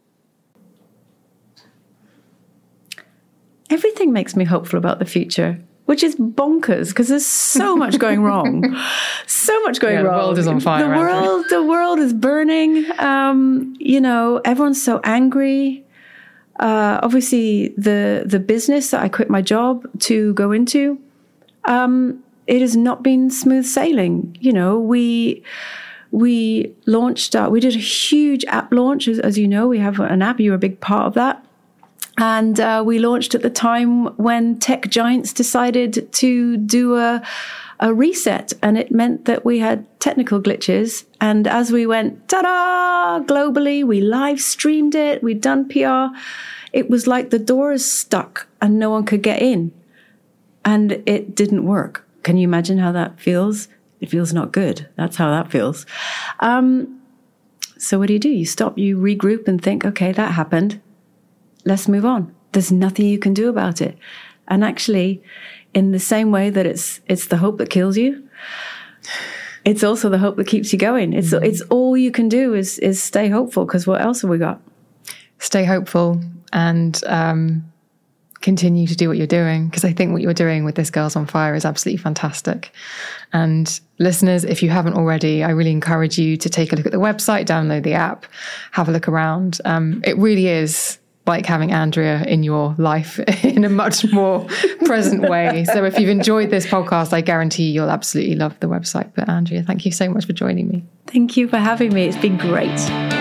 Everything makes me hopeful about the future, which is bonkers because there's so much going wrong. So much going yeah, wrong. The world is on fire. The world, the world is burning. Um, you know, everyone's so angry. Uh, obviously, the the business that I quit my job to go into, um, it has not been smooth sailing. You know, we we launched. Uh, we did a huge app launch, as, as you know. We have an app. You're a big part of that. And uh, we launched at the time when tech giants decided to do a, a reset. And it meant that we had technical glitches. And as we went, ta-da, globally, we live streamed it. We'd done P R. It was like the doors stuck and no one could get in. And it didn't work. Can you imagine how that feels? It feels not good. That's how that feels. Um, so what do you do? You stop, you regroup and think, okay, that happened. Let's move on. There's nothing you can do about it. And actually, in the same way that it's it's the hope that kills you, it's also the hope that keeps you going. It's mm-hmm. it's all you can do is is stay hopeful, because what else have we got? Stay hopeful and um, continue to do what you're doing, because I think what you're doing with this Girls on Fire is absolutely fantastic. And listeners, if you haven't already, I really encourage you to take a look at the website, download the app, have a look around. Um, it really is like having Andrea in your life in a much more present way. So if you've enjoyed this podcast, I guarantee you'll absolutely love the website. But Andrea, thank you so much for joining me. Thank you for having me. It's been great.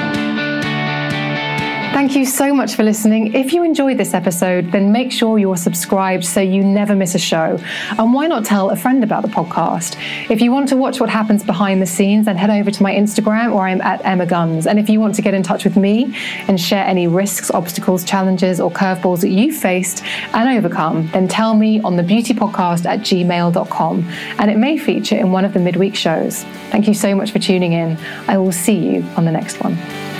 Thank you so much for listening. If you enjoyed this episode, then make sure you're subscribed so you never miss a show. And why not tell a friend about the podcast? If you want to watch what happens behind the scenes, then head over to my Instagram, where I'm at Emma Guns. And if you want to get in touch with me and share any risks, obstacles, challenges, or curveballs that you've faced and overcome, then tell me on the beauty podcast at gmail dot com. And it may feature in one of the midweek shows. Thank you so much for tuning in. I will see you on the next one.